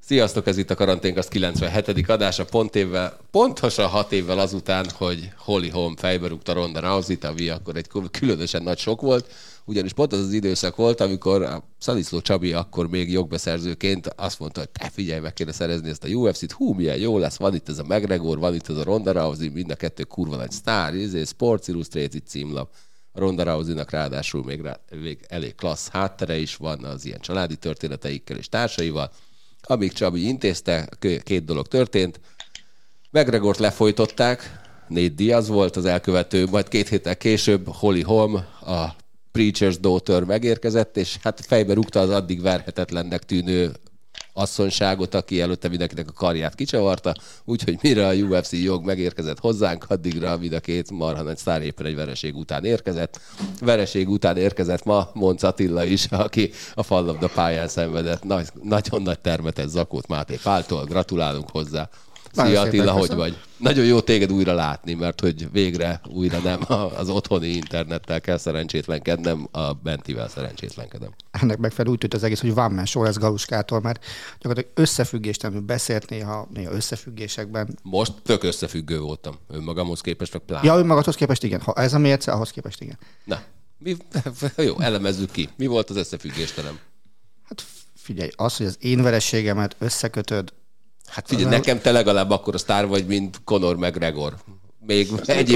Sziasztok, ez itt a Karanténkast 97. adása, pontosan 6 évvel azután, hogy Holly Holm fejbe rúgta Ronda Rousey-t, ami akkor egy különösen nagy sok volt, ugyanis pont az időszak volt, amikor a Szaliszló Csabi akkor még jogbeszerzőként azt mondta, hogy te figyelj, meg kéne szerezni ezt a UFC-t, milyen jó lesz, van itt ez a McGregor, van itt ez a Ronda Rousey, mind a kettő kurva nagy sztár, Sports Illustrated címlap. A Ronda Rousey-nak ráadásul még elég klassz háttere is van az ilyen családi történeteikkel és társaival. Amíg Csabi intézte, 2 dolog történt. McGregort lefolytották, Nate Diaz volt az elkövető, majd 2 héttel később Holly Holm, a Preacher's Daughter megérkezett, és hát fejbe rúgta az addig verhetetlennek tűnő asszonyságot, aki előtte mindenkinek a karját kicsavarta, úgyhogy mire a UFC jog megérkezett hozzánk, addigra mind a 2 marha nagy sztár éppen egy vereség után érkezett. Vereség után érkezett ma Monc Attila is, aki a fallabda pályán szenvedett nagyon nagy termetes Zakót Máté Páltól. Gratulálunk hozzá. Szia Attila, hogy vagy? Nagyon jó téged újra látni, mert hogy végre újra nem az otthoni internettel kell szerencsétlenkednem, a bentivel szerencsétlenkedem. Ennek megfelelő úgy tűnt az egész, hogy van más show lesz Galuskától, mert gyakorlatilag összefüggéstelenül beszélt néha összefüggésekben. Most tök összefüggő voltam. Önmagamhoz képest, meg pláne. Ja, önmagadhoz képest igen. Ha ez a mérce, ahhoz képest igen. Na, jó, elemezzük ki. Mi volt az összefüggéstelen? Hát figyelj, az, hogy az én vereségemet összekötöd. Hát figyelj, nekem te legalább akkor a sztár vagy, mint Conor McGregor. Még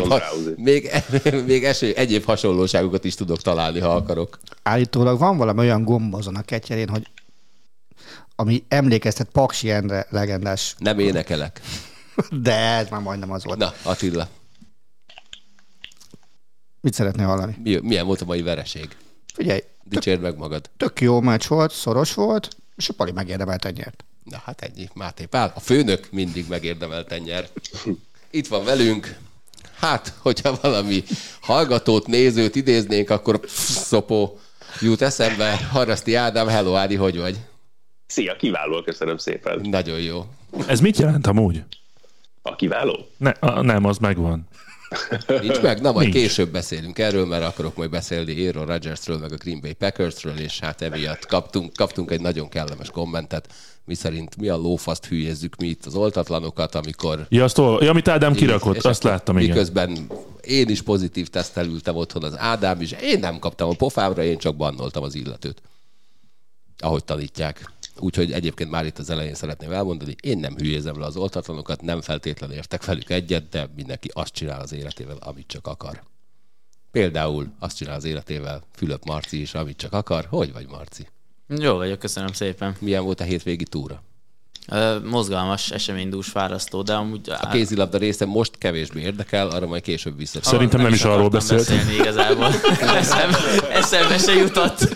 egyéb hasonlóságokat is tudok találni, ha akarok. Állítólag van valami olyan gomb azon a ketyerén, hogy ami emlékeztet Paksi Endre legendás. Nem énekelek. De ez már majdnem az volt. Na, Attila. Mit szeretnél hallani? Milyen volt a mai vereség? Figyelj. Dicsérd meg magad. Tök jó meccs volt, szoros volt, és a Pali megérdemelten nyert. Na hát ennyi, Máté Pál. A főnök mindig megérdemelten nyer. Itt van velünk. Hát, hogyha valami hallgatót, nézőt idéznénk, akkor szopó jut eszembe. Haraszti Ádám, hello Ádi, hogy vagy? Szia, kiváló, köszönöm szépen. Nagyon jó. Ez mit jelent amúgy? A kiváló? Nem, az megvan. Nincs meg? Na, majd később beszélünk erről, mert akarok majd beszélni Aaron Rodgersről, meg a Green Bay Packersről, és hát emiatt kaptunk egy nagyon kellemes kommentet, miszerint mi a lófaszt hülyezzük mi itt az oltatlanokat, amikor... Ja, amit Ádám kirakott, azt láttam, igen. Miközben én is pozitív teszttel ültem otthon, az Ádám is, én nem kaptam a pofámra, én csak bannoltam az illetőt. Ahogy tanítják. Úgyhogy egyébként már itt az elején szeretném elmondani, én nem hülyézem le az oltatlanokat, nem feltétlenül értek velük egyet, de mindenki azt csinál az életével, amit csak akar. Például azt csinál az életével Fülöp Marci is, amit csak akar. Hogy vagy, Marci? Jó vagyok, köszönöm szépen. Milyen volt a hétvégi túra? Mozgalmas, eseménydús, fárasztó, de amúgy... A kézilabda része most kevésbé érdekel, arra majd később visszatérünk. Szerintem nem is arról beszélt. Igazából. Eszembe se jutott.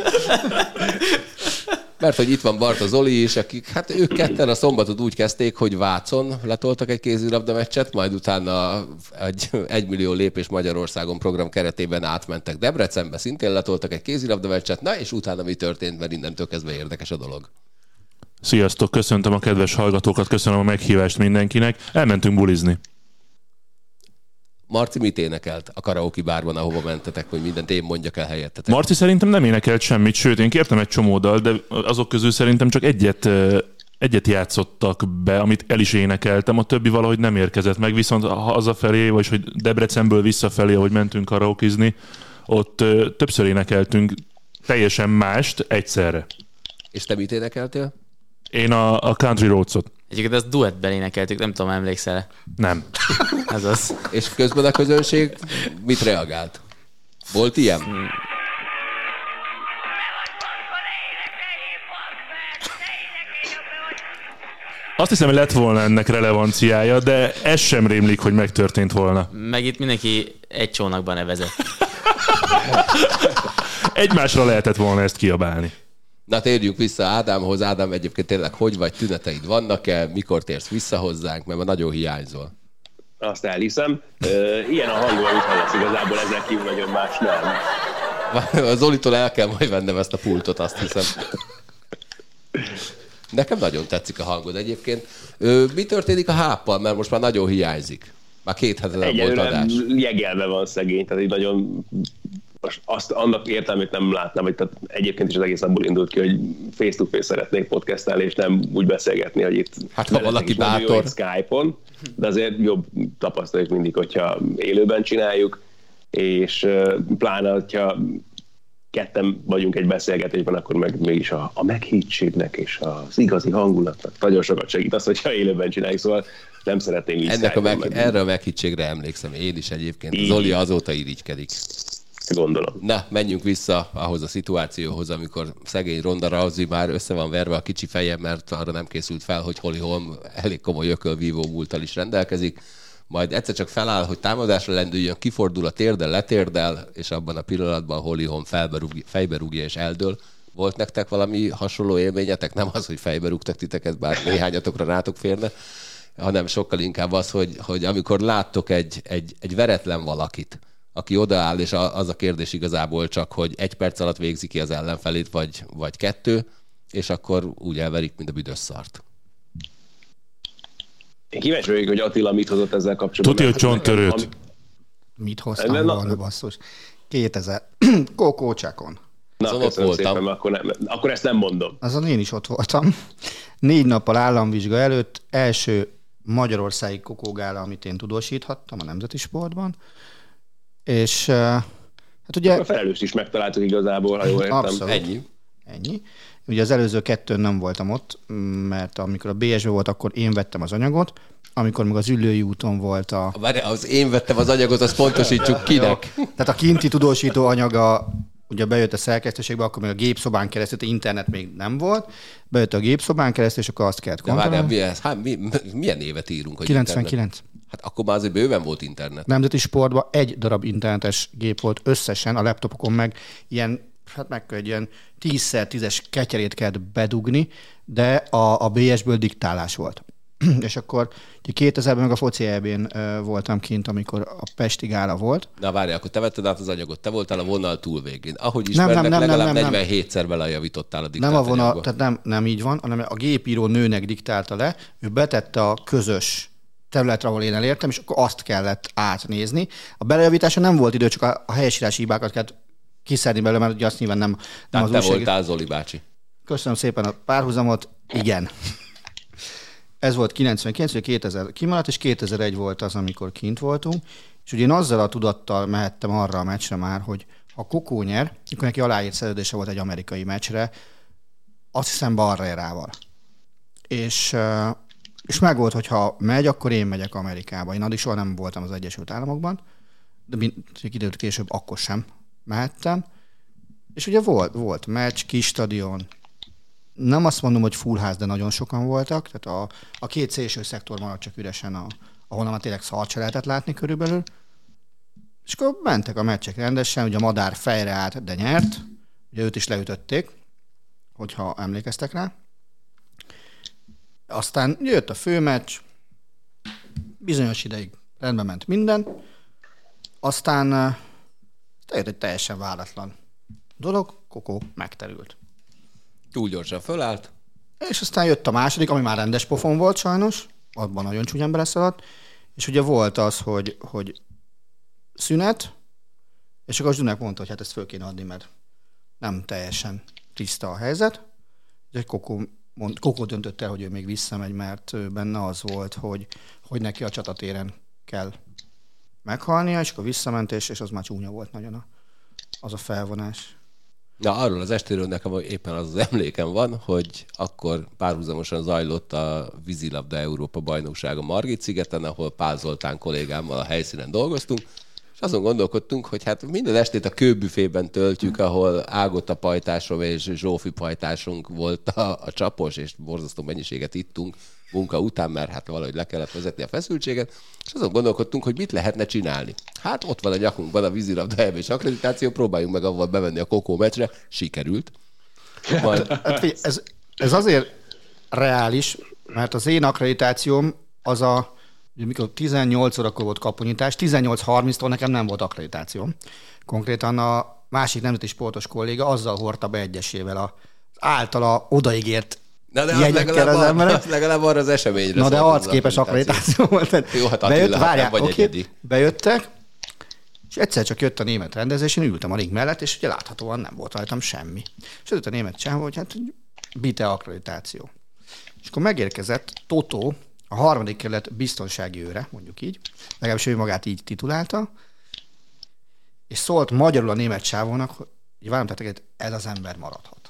Mert hogy itt van Barta Zoli is, akik, hát ők ketten a szombatot úgy kezdték, hogy Vácon letoltak egy kézilabda meccset, majd utána egy 1 millió lépés Magyarországon program keretében átmentek Debrecenbe, szintén letoltak egy kézilabda meccset, na és utána mi történt, mert innentől kezdve érdekes a dolog. Sziasztok, köszöntöm a kedves hallgatókat, köszönöm a meghívást mindenkinek. Elmentünk bulizni. Marci mit énekelt a karaoke bárban, ahova mentetek, hogy mindent én mondjak el helyettetek? Marci szerintem nem énekelt semmit, sőt, én kértem egy csomó dal, de azok közül szerintem csak egyet játszottak be, amit el is énekeltem, a többi valahogy nem érkezett meg, viszont hazafelé, vagy hogy Debrecenből visszafelé, ahogy mentünk karaokizni, ott többször énekeltünk teljesen mást egyszerre. És te mit énekeltél? Én a Country Roads-ot. Egyébként ezt duettben énekeltük, nem tudom, emlékszel? Nem. Ez az. És közben a közönség mit reagált? Volt ilyen? Azt hiszem, hogy lett volna ennek relevanciája, de ez sem rémlik, hogy megtörtént volna. Meg itt mindenki egy csónakban nevezett. Egymásra lehetett volna ezt kiabálni. Na térjünk vissza Ádámhoz. Ádám, egyébként tényleg hogy vagy, tüneteid vannak-e? Mikor térsz vissza hozzánk? Mert már nagyon hiányzol. Azt elhiszem. Ilyen a hangom, amit hallasz, igazából ezzel kívül nagyon más nem. A Zolitól el kell majd vennem ezt a pultot, azt hiszem. Nekem nagyon tetszik a hangod egyébként. Mi történik a háppal? Mert most már nagyon hiányzik. Már 2 hete nem volt adás. Jegelve van szegény, tehát így nagyon most annak értelmét nem látnám, hogy tehát egyébként is az egész abból indult ki, hogy face-to-face szeretnék podcastelni, és nem úgy beszélgetni, hogy itt hát ha valaki bátor Skype-on, de azért jobb tapasztaljuk mindig, hogyha élőben csináljuk, és pláne, hogyha ketten vagyunk egy beszélgetésben, akkor meg mégis a meghítségnek és az igazi hangulatnak nagyon sokat segít az, hogyha élőben csináljuk, szóval nem szeretném így erre a meghítségre emlékszem én is egyébként. Zoli azóta irigykedik. Gondolom. Na, menjünk vissza ahhoz a szituációhoz, amikor szegény Ronda Rousey már össze van verve a kicsi feje, mert arra nem készült fel, hogy Holly Holm elég komoly ökölvívó múlttal is rendelkezik. Majd egyszer csak feláll, hogy támadásra lendüljön, kifordul a térdel, letérdel, és abban a pillanatban Holly Holm fejbe rúgja és eldől. Volt nektek valami hasonló élményetek? Nem az, hogy fejbe rúgtak titeket, bár néhányatokra rátok férne, hanem sokkal inkább az, hogy amikor láttok egy veretlen valakit, aki odaáll, és az a kérdés igazából csak, hogy 1 perc alatt végzi ki az ellenfelét, vagy 2, és akkor úgy elverik, mint a büdös szart. Én kíváncsi vagyok, hogy Attila mit hozott ezzel kapcsolatban. Tudja, hogy csonttörőt. Mit hoztam volna, basszus? 2000. Kócsákon. Na, köszönöm szépen, akkor ezt nem mondom. Azon én is ott voltam. 4 nappal államvizsga előtt első magyarországi kokógála, amit én tudósíthattam a nemzeti sportban. És hát ugye... A felelőst is megtaláltuk igazából, ha jól értem. Abszolút. Ennyi. Ugye az előző 2 nem voltam ott, mert amikor a BS-ben volt, akkor én vettem az anyagot, amikor még az Üllői úton volt a... Az én vettem az anyagot, azt pontosítsuk kinek. Tehát a kinti tudósító anyaga ugye bejött a szerkesztőségbe, akkor még a gépszobán keresztül, internet még nem volt, bejött a gépszobán keresztül, és akkor azt kellett kontrollálni. Milyen évet írunk? 99. Internet? Hát akkor már azért bőven volt internet. Nemzeti sportban 1 darab internetes gép volt összesen, a laptopokon meg ilyen, hát meg egy ilyen 10x10-es ketyerét kellett bedugni, de a BS-ből diktálás volt. És akkor 2000-ben meg a foci EB-n voltam kint, amikor a Pesti gála volt. Na várj, akkor te vetted át az anyagot, te voltál a vonal túlvégén. Ahogy ismernek, legalább 47-szer belejavítottál a diktált Nem a vonal, tehát nem így van, hanem a gépíró nőnek diktálta le, ő betette a közös területre, ahol én elértem, és akkor azt kellett átnézni. A belejavítása nem volt idő, csak a helyesírási hibákat kellett kiszedni belőle, mert ugye azt nyilván nem az te voltál, Zoli bácsi. Köszönöm szépen a párhuzamot. Igen. Ez volt 99, 2000 kimaradt, és 2001 volt az, amikor kint voltunk. És ugye én azzal a tudattal mehettem arra a meccsre már, hogy ha Kokó nyer, akkor neki aláírt szerződése volt egy amerikai meccsre, azt hiszem Barrerával. És megvolt, hogy ha megy, akkor én megyek Amerikába. Én addig soha nem voltam az Egyesült Államokban, de kiderült később, akkor sem mehettem. És ugye volt meccs, kis stadion. Nem azt mondom, hogy full ház, de nagyon sokan voltak. Tehát a 2 szélső szektor maradt csak üresen, ahol már tényleg szart se lehetett látni körülbelül. És akkor mentek a meccsek rendesen, ugye a Madár fejre állt, de nyert. Ugye őt is leütötték, hogyha emlékeztek rá. Aztán jött a főmeccs, bizonyos ideig rendben ment minden, aztán eljött egy teljesen váratlan dolog, Kokó megterült. Túl gyorsan fölállt. És aztán jött a második, ami már rendes pofon volt sajnos, abban nagyon csúnyán beleszaladt, és ugye volt az, hogy szünet, és akkor a Zsunek mondta, hogy hát ezt föl kéne adni, mert nem teljesen tiszta a helyzet. Úgyhogy Kokó döntött el, hogy ő még visszamegy, mert benne az volt, hogy neki a csatatéren kell meghalnia, és akkor visszament, és az már csúnya volt nagyon az a felvonás. Na, arról az estéről nekem éppen az emlékem van, hogy akkor párhuzamosan zajlott a vízilabda Európa bajnokság a Margit-szigeten, ahol Pál Zoltán kollégámmal a helyszínen dolgoztunk, és azon gondolkodtunk, hogy hát minden estét a kőbüfében töltjük, ahol Ágota pajtásom és Zsófi pajtásunk volt a csapos, és borzasztó mennyiséget ittunk munka után, mert hát valahogy le kellett vezetni a feszültséget, és azon gondolkodtunk, hogy mit lehetne csinálni. Hát ott van a nyakunkban a vízilabda EB-s akkreditáció, próbáljunk meg avval bevenni a Kokó meccsre, sikerült. Majd... Ez azért reális, mert az én akkreditációm az mikor 18 órakor volt kapunyítás, 18:30-tól nekem nem volt akkreditációm. Konkrétan a másik nemzeti sportos kolléga azzal hordta be egyesével az általa odaígért jegyekkel az emberek. Legalább arra az eseményre. Na de arcképes akkreditáció volt. Jó, hát Attila, nem vagy egyedi. Bejöttek, És egyszer csak jött a német rendezés, én ültem a ring mellett, és ugye láthatóan nem volt rajtam semmi. És jött a német csávó, hogy hát bite akkreditáció. És akkor megérkezett Totó, a 3. kerület biztonsági őre, mondjuk így, legalábbis ő magát így titulálta, és szólt magyarul a német csávónak, hogy várom, tehát ez az ember maradhat.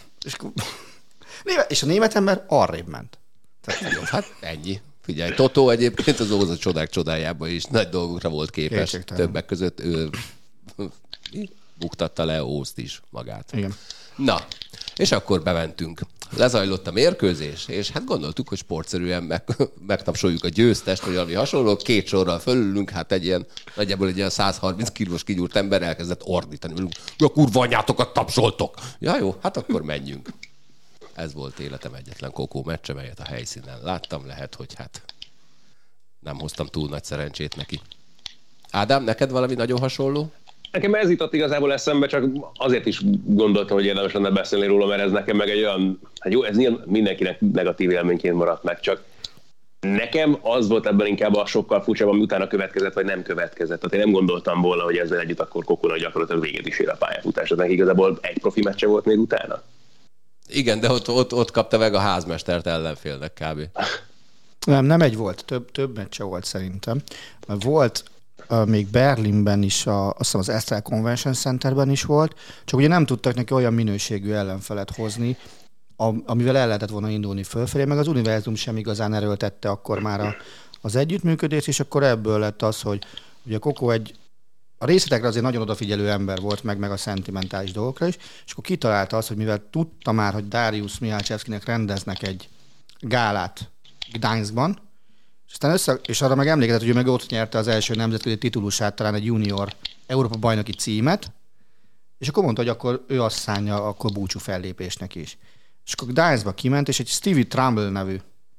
És a német ember arrébb ment. Tehát, jó, hát ennyi. Figyelj, Totó egyébként az Óza csodák csodájában is nagy dolgokra volt képes. Kétségtelen. Többek között ő buktatta le Ózt is magát. Igen. Na, és akkor bementünk. Lezajlott a mérkőzés, és hát gondoltuk, hogy sportszerűen megtapsoljuk a győztest, vagy valami hasonló. 2 sorral fölülünk, hát nagyjából egy ilyen 130 kilós kigyúrt ember elkezdett ordítani velünk. Ja, kurva anyátokat tapsoltok! Ja jó, hát akkor menjünk. Ez volt életem egyetlen kokó meccse, melyet a helyszínen láttam. Lehet, hogy hát nem hoztam túl nagy szerencsét neki. Ádám, neked valami nagyon hasonló? Nekem ez jutott igazából eszembe, csak azért is gondoltam, hogy érdemes lenne beszélni róla, mert ez nekem meg egy olyan, hát jó, ez mindenkinek negatív élményként maradt meg, csak nekem az volt ebben inkább a sokkal furcsább, ami utána következett, vagy nem következett. Tehát én nem gondoltam volna, hogy ezzel együtt akkor Kokónak gyakorlatilag véget is ér a pályafutás. Tehát igazából egy profi meccse volt még utána. Igen, de ott kapta meg a házmestert ellenfélnek kb. Nem egy volt, több meccse volt szerintem. Mert volt még Berlinben is, azt hiszem az Estel Convention Centerben is volt, csak ugye nem tudtak neki olyan minőségű ellenfelet hozni, amivel el lehetett volna indulni fölfelé, meg az univerzum sem igazán erőltette akkor már az együttműködést, és akkor ebből lett az, hogy ugye Kokó a részletekre azért nagyon odafigyelő ember volt, meg a szentimentális dolgokra is, és akkor kitalálta azt, hogy mivel tudta már, hogy Dariusz Mihalcevszkinek rendeznek egy gálát Gdańskban, és arra meg emlékezett, hogy ő meg ott nyerte az első nemzetközi titulusát, talán egy junior Európa bajnoki címet, és akkor mondta, hogy akkor ő azt szánja akkor búcsú fellépésnek is. És akkor Gdańskba kiment, és egy Stevie Trumbull nevű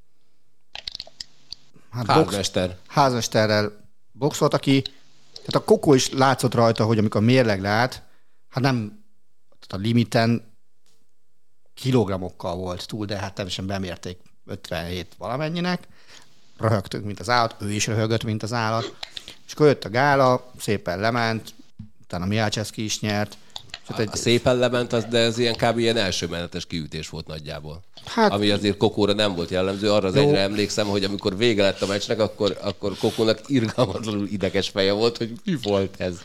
házmesterrel boxolt, aki, tehát a Kokó is látszott rajta, hogy amikor mérleg leállt, hát nem a limiten kilogramokkal volt túl, de hát természetesen bemérték 57 valamennyinek, röhögtünk, mint az állat, ő is röhögött, mint az állat, és akkor jött a gála, szépen lement, utána Mihalcevszki is nyert. A szépen lement, de ez kb. Ilyen első menetes kiütés volt nagyjából. Hát, ami azért Kokóra nem volt jellemző, arra az egyre emlékszem, hogy amikor vége lett a meccsnek, akkor Kokónak irgalmatlanul ideges feje volt, hogy mi volt ez.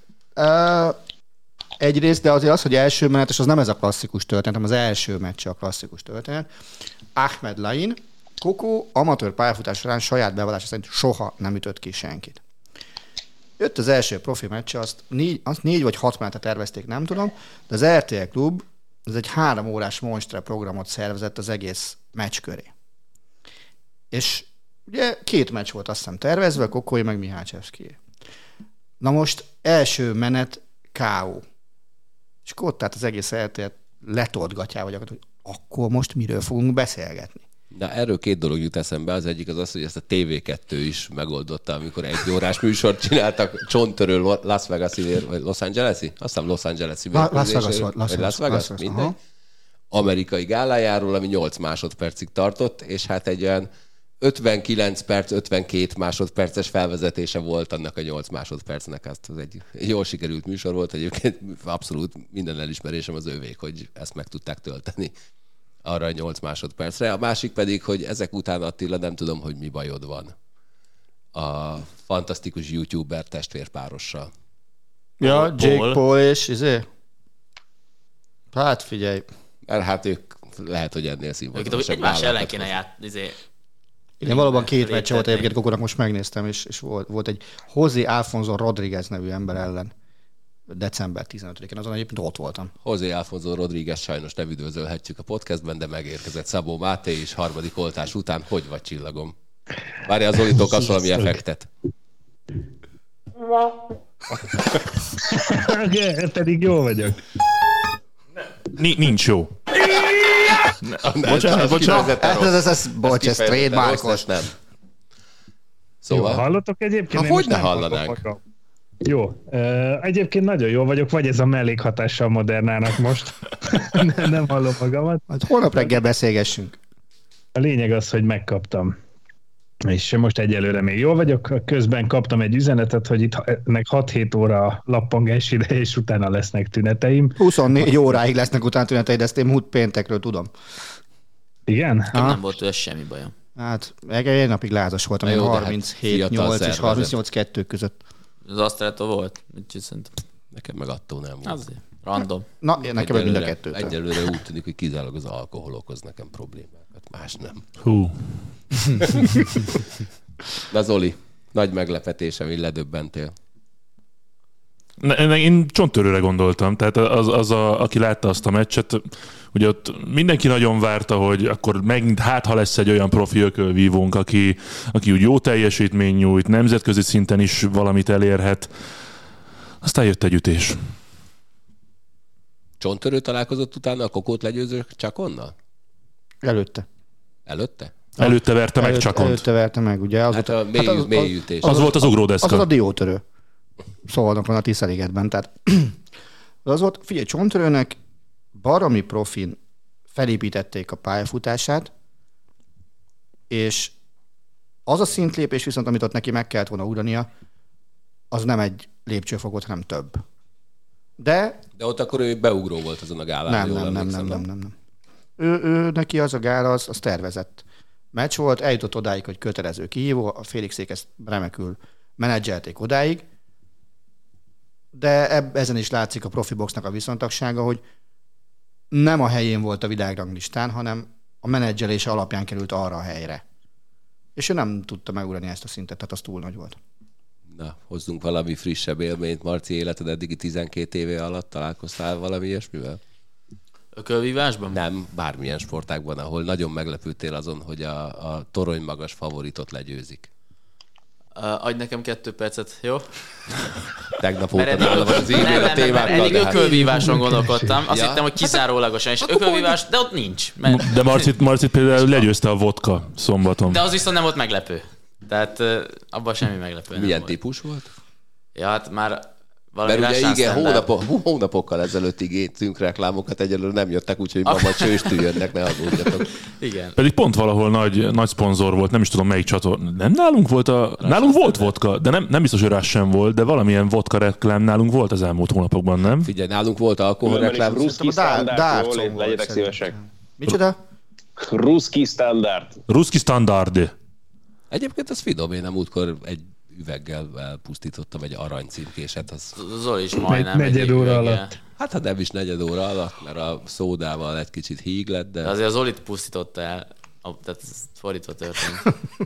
Egyrészt, de azért az, hogy első menetes, az nem ez a klasszikus történet, hanem az első meccse a klasszikus történet. Ahmed Lain, Kokó amatőr pályafutás során saját bevallása szerint soha nem ütött ki senkit. Jött az első profi meccse, azt 4 vagy 6 menetet tervezték, nem tudom, de az RTL Klub ez egy 3 órás monstre programot szervezett az egész meccs köré. És ugye 2 meccs volt azt hiszem tervezve, Kokói meg Mihalcevszki. Na most első menet K.O. És akkor ott tehát az egész RTL letolt gatyával, hogy akkor most miről fogunk beszélgetni. Na, erről 2 dolog jut eszembe. Az egyik az, hogy ezt a TV2 is megoldotta, amikor 1 órás műsort csináltak csontörő Las Vegas-i, vagy Los Angeles-i? Azt hiszem Los Angeles-i. Las Vegas, mindegy. Amerikai gálájáról, ami 8 másodpercig tartott, és hát egy olyan 59 perc, 52 másodperces felvezetése volt annak a 8 másodpercnek. Az egy jól sikerült műsor volt, egyébként abszolút minden elismerésem az övék, hogy ezt meg tudták tölteni arra a 8 másodpercre. A másik pedig, hogy ezek után, Attila, nem tudom, hogy mi bajod van a fantasztikus youtuber testvérpárossal. Ja, Jake Paul és hát figyelj. Mert hát ők lehet, hogy ennél színvonalasabb. Egymás ellen kéne Igen, valóban 2 meccse volt egyébként Kokónak, most megnéztem, és volt egy José Alfonso Rodríguez nevű ember ellen december 15-én, azon egyébként ott voltam. José Alfonso Rodríguez sajnos nem üdvözölhetjük a podcastben, de megérkezett Szabó Máté is harmadik oltás után. Hogy vagy, csillagom? Várjál, az Zolitól kapsz valami effektet. Pedig jó vagyok. Nincs jó. Bocsánat. Bocs, ez trademarkos. Nem. Szóval... Jó, hallottok egyébként? Hogy ne hallanánk? Jó. Egyébként nagyon jó vagyok, vagy ez a mellékhatással Modernának most. Nem hallom magamat. Hát holnap reggel beszélgessünk. A lényeg az, hogy megkaptam. És most egyelőre még jól vagyok. Közben kaptam egy üzenetet, hogy itt ennek 6-7 óra lappangás ideje, és utána lesznek tüneteim. 24 óráig lesznek utána tüneteid, ezt én múlt péntekről tudom. Igen? Nem volt tőle semmi bajom. Hát egy napig lázas voltam, Na jó, de 37-8 és 38-2 között. Az Asztrától volt? Úgyhogy szerintem Nekem meg attól nem volt. azért random. Na, nekem mind a kettőtől. Egyelőre úgy tűnik, hogy kizárólag az alkohol okoz nekem problémákat, más nem. Hú. Na Zoli, nagy meglepetése, hogy ledöbbentél. Én csonttörőre gondoltam, tehát aki látta azt a meccset, ugye ott mindenki nagyon várta, hogy akkor megint ha lesz egy olyan profi ökölvívónk, aki úgy jó teljesítmény nyújt, nemzetközi szinten is valamit elérhet. Aztán jött egy ütés. Csonttörő találkozott utána a Kokót legyőző Csakonnal? Előtte. Előtte? Előtte verte meg Csakont. Előtte verte meg, ugye? Az Hát volt, a mély ütés. Az volt az ugródeszka. az a diótörő. Szólnak van a Tiszeligetben. Tehát az volt, figyelj, Csonttörőnek baromi profin felépítették a pályafutását, és az a szintlépés viszont, amit ott neki meg kellett volna ugrania, az nem egy lépcsőfokot, hanem több. De ott akkor ő beugró volt azon a gálán. nem. Ő neki az a gála, az tervezett meccs volt, eljutott odáig, hogy kötelező kihívó, a Félixék ezt remekül menedzselték odáig, de ezen is látszik a profi boxnak a viszontagsága, hogy nem a helyén volt a világranglistán, hanem a menedzselése alapján került arra a helyre. És ő nem tudta megugrani ezt a szintet, tehát az túl nagy volt. Na, hozzunk valami frissebb élményt. Marci, életed eddigi 12 éve alatt találkoztál valami ilyesmivel? Ökölvívásban? Nem, bármilyen sportágban, ahol nagyon meglepődtél azon, hogy a torony magas favoritot legyőzik. Adj nekem 2 percet, jó? Tegnap óta nála van az e-mail a témákkal. Eddig de hát... ökölvíváson gondolkodtam. Azt Ja. hittem, hogy kizárólagosan, és ökölvívás, de ott nincs. De Marcit például legyőzte a vodka szombaton. De az viszont nem volt meglepő. Tehát abban semmi meglepő Milyen nem típus volt? volt. Ja, hát már valami Mert ugye igen, standard. hónapokkal ezelőtt ígértünk reklámokat, egyelőre nem jöttek, úgyhogy ma majd csőstű jönnek, ne aggódjatok. Igen. Pedig pont valahol nagy szponzor volt, nem is tudom melyik csatorna. Nem nálunk volt nálunk volt vodka, de nem biztos, hogy rá sem volt, de valamilyen vodka reklám nálunk volt az elmúlt hónapokban, nem? Figyelj, nálunk volt alkoholreklám. Ruszki standardról, legyetek szívesek. Micsoda? Ruszki standard. Ruszki standard. Egyébként az finom, én nem útkor egy üveggel elpusztítottam egy aranycímkéset. Az... Zoli is majdnem. Negyed egy óra üveggel. alatt. Hát ha nem is negyed óra alatt, mert a szódával egy kicsit híg lett, de... De azért az Zolit pusztította el. Tehát ez fordítva történt.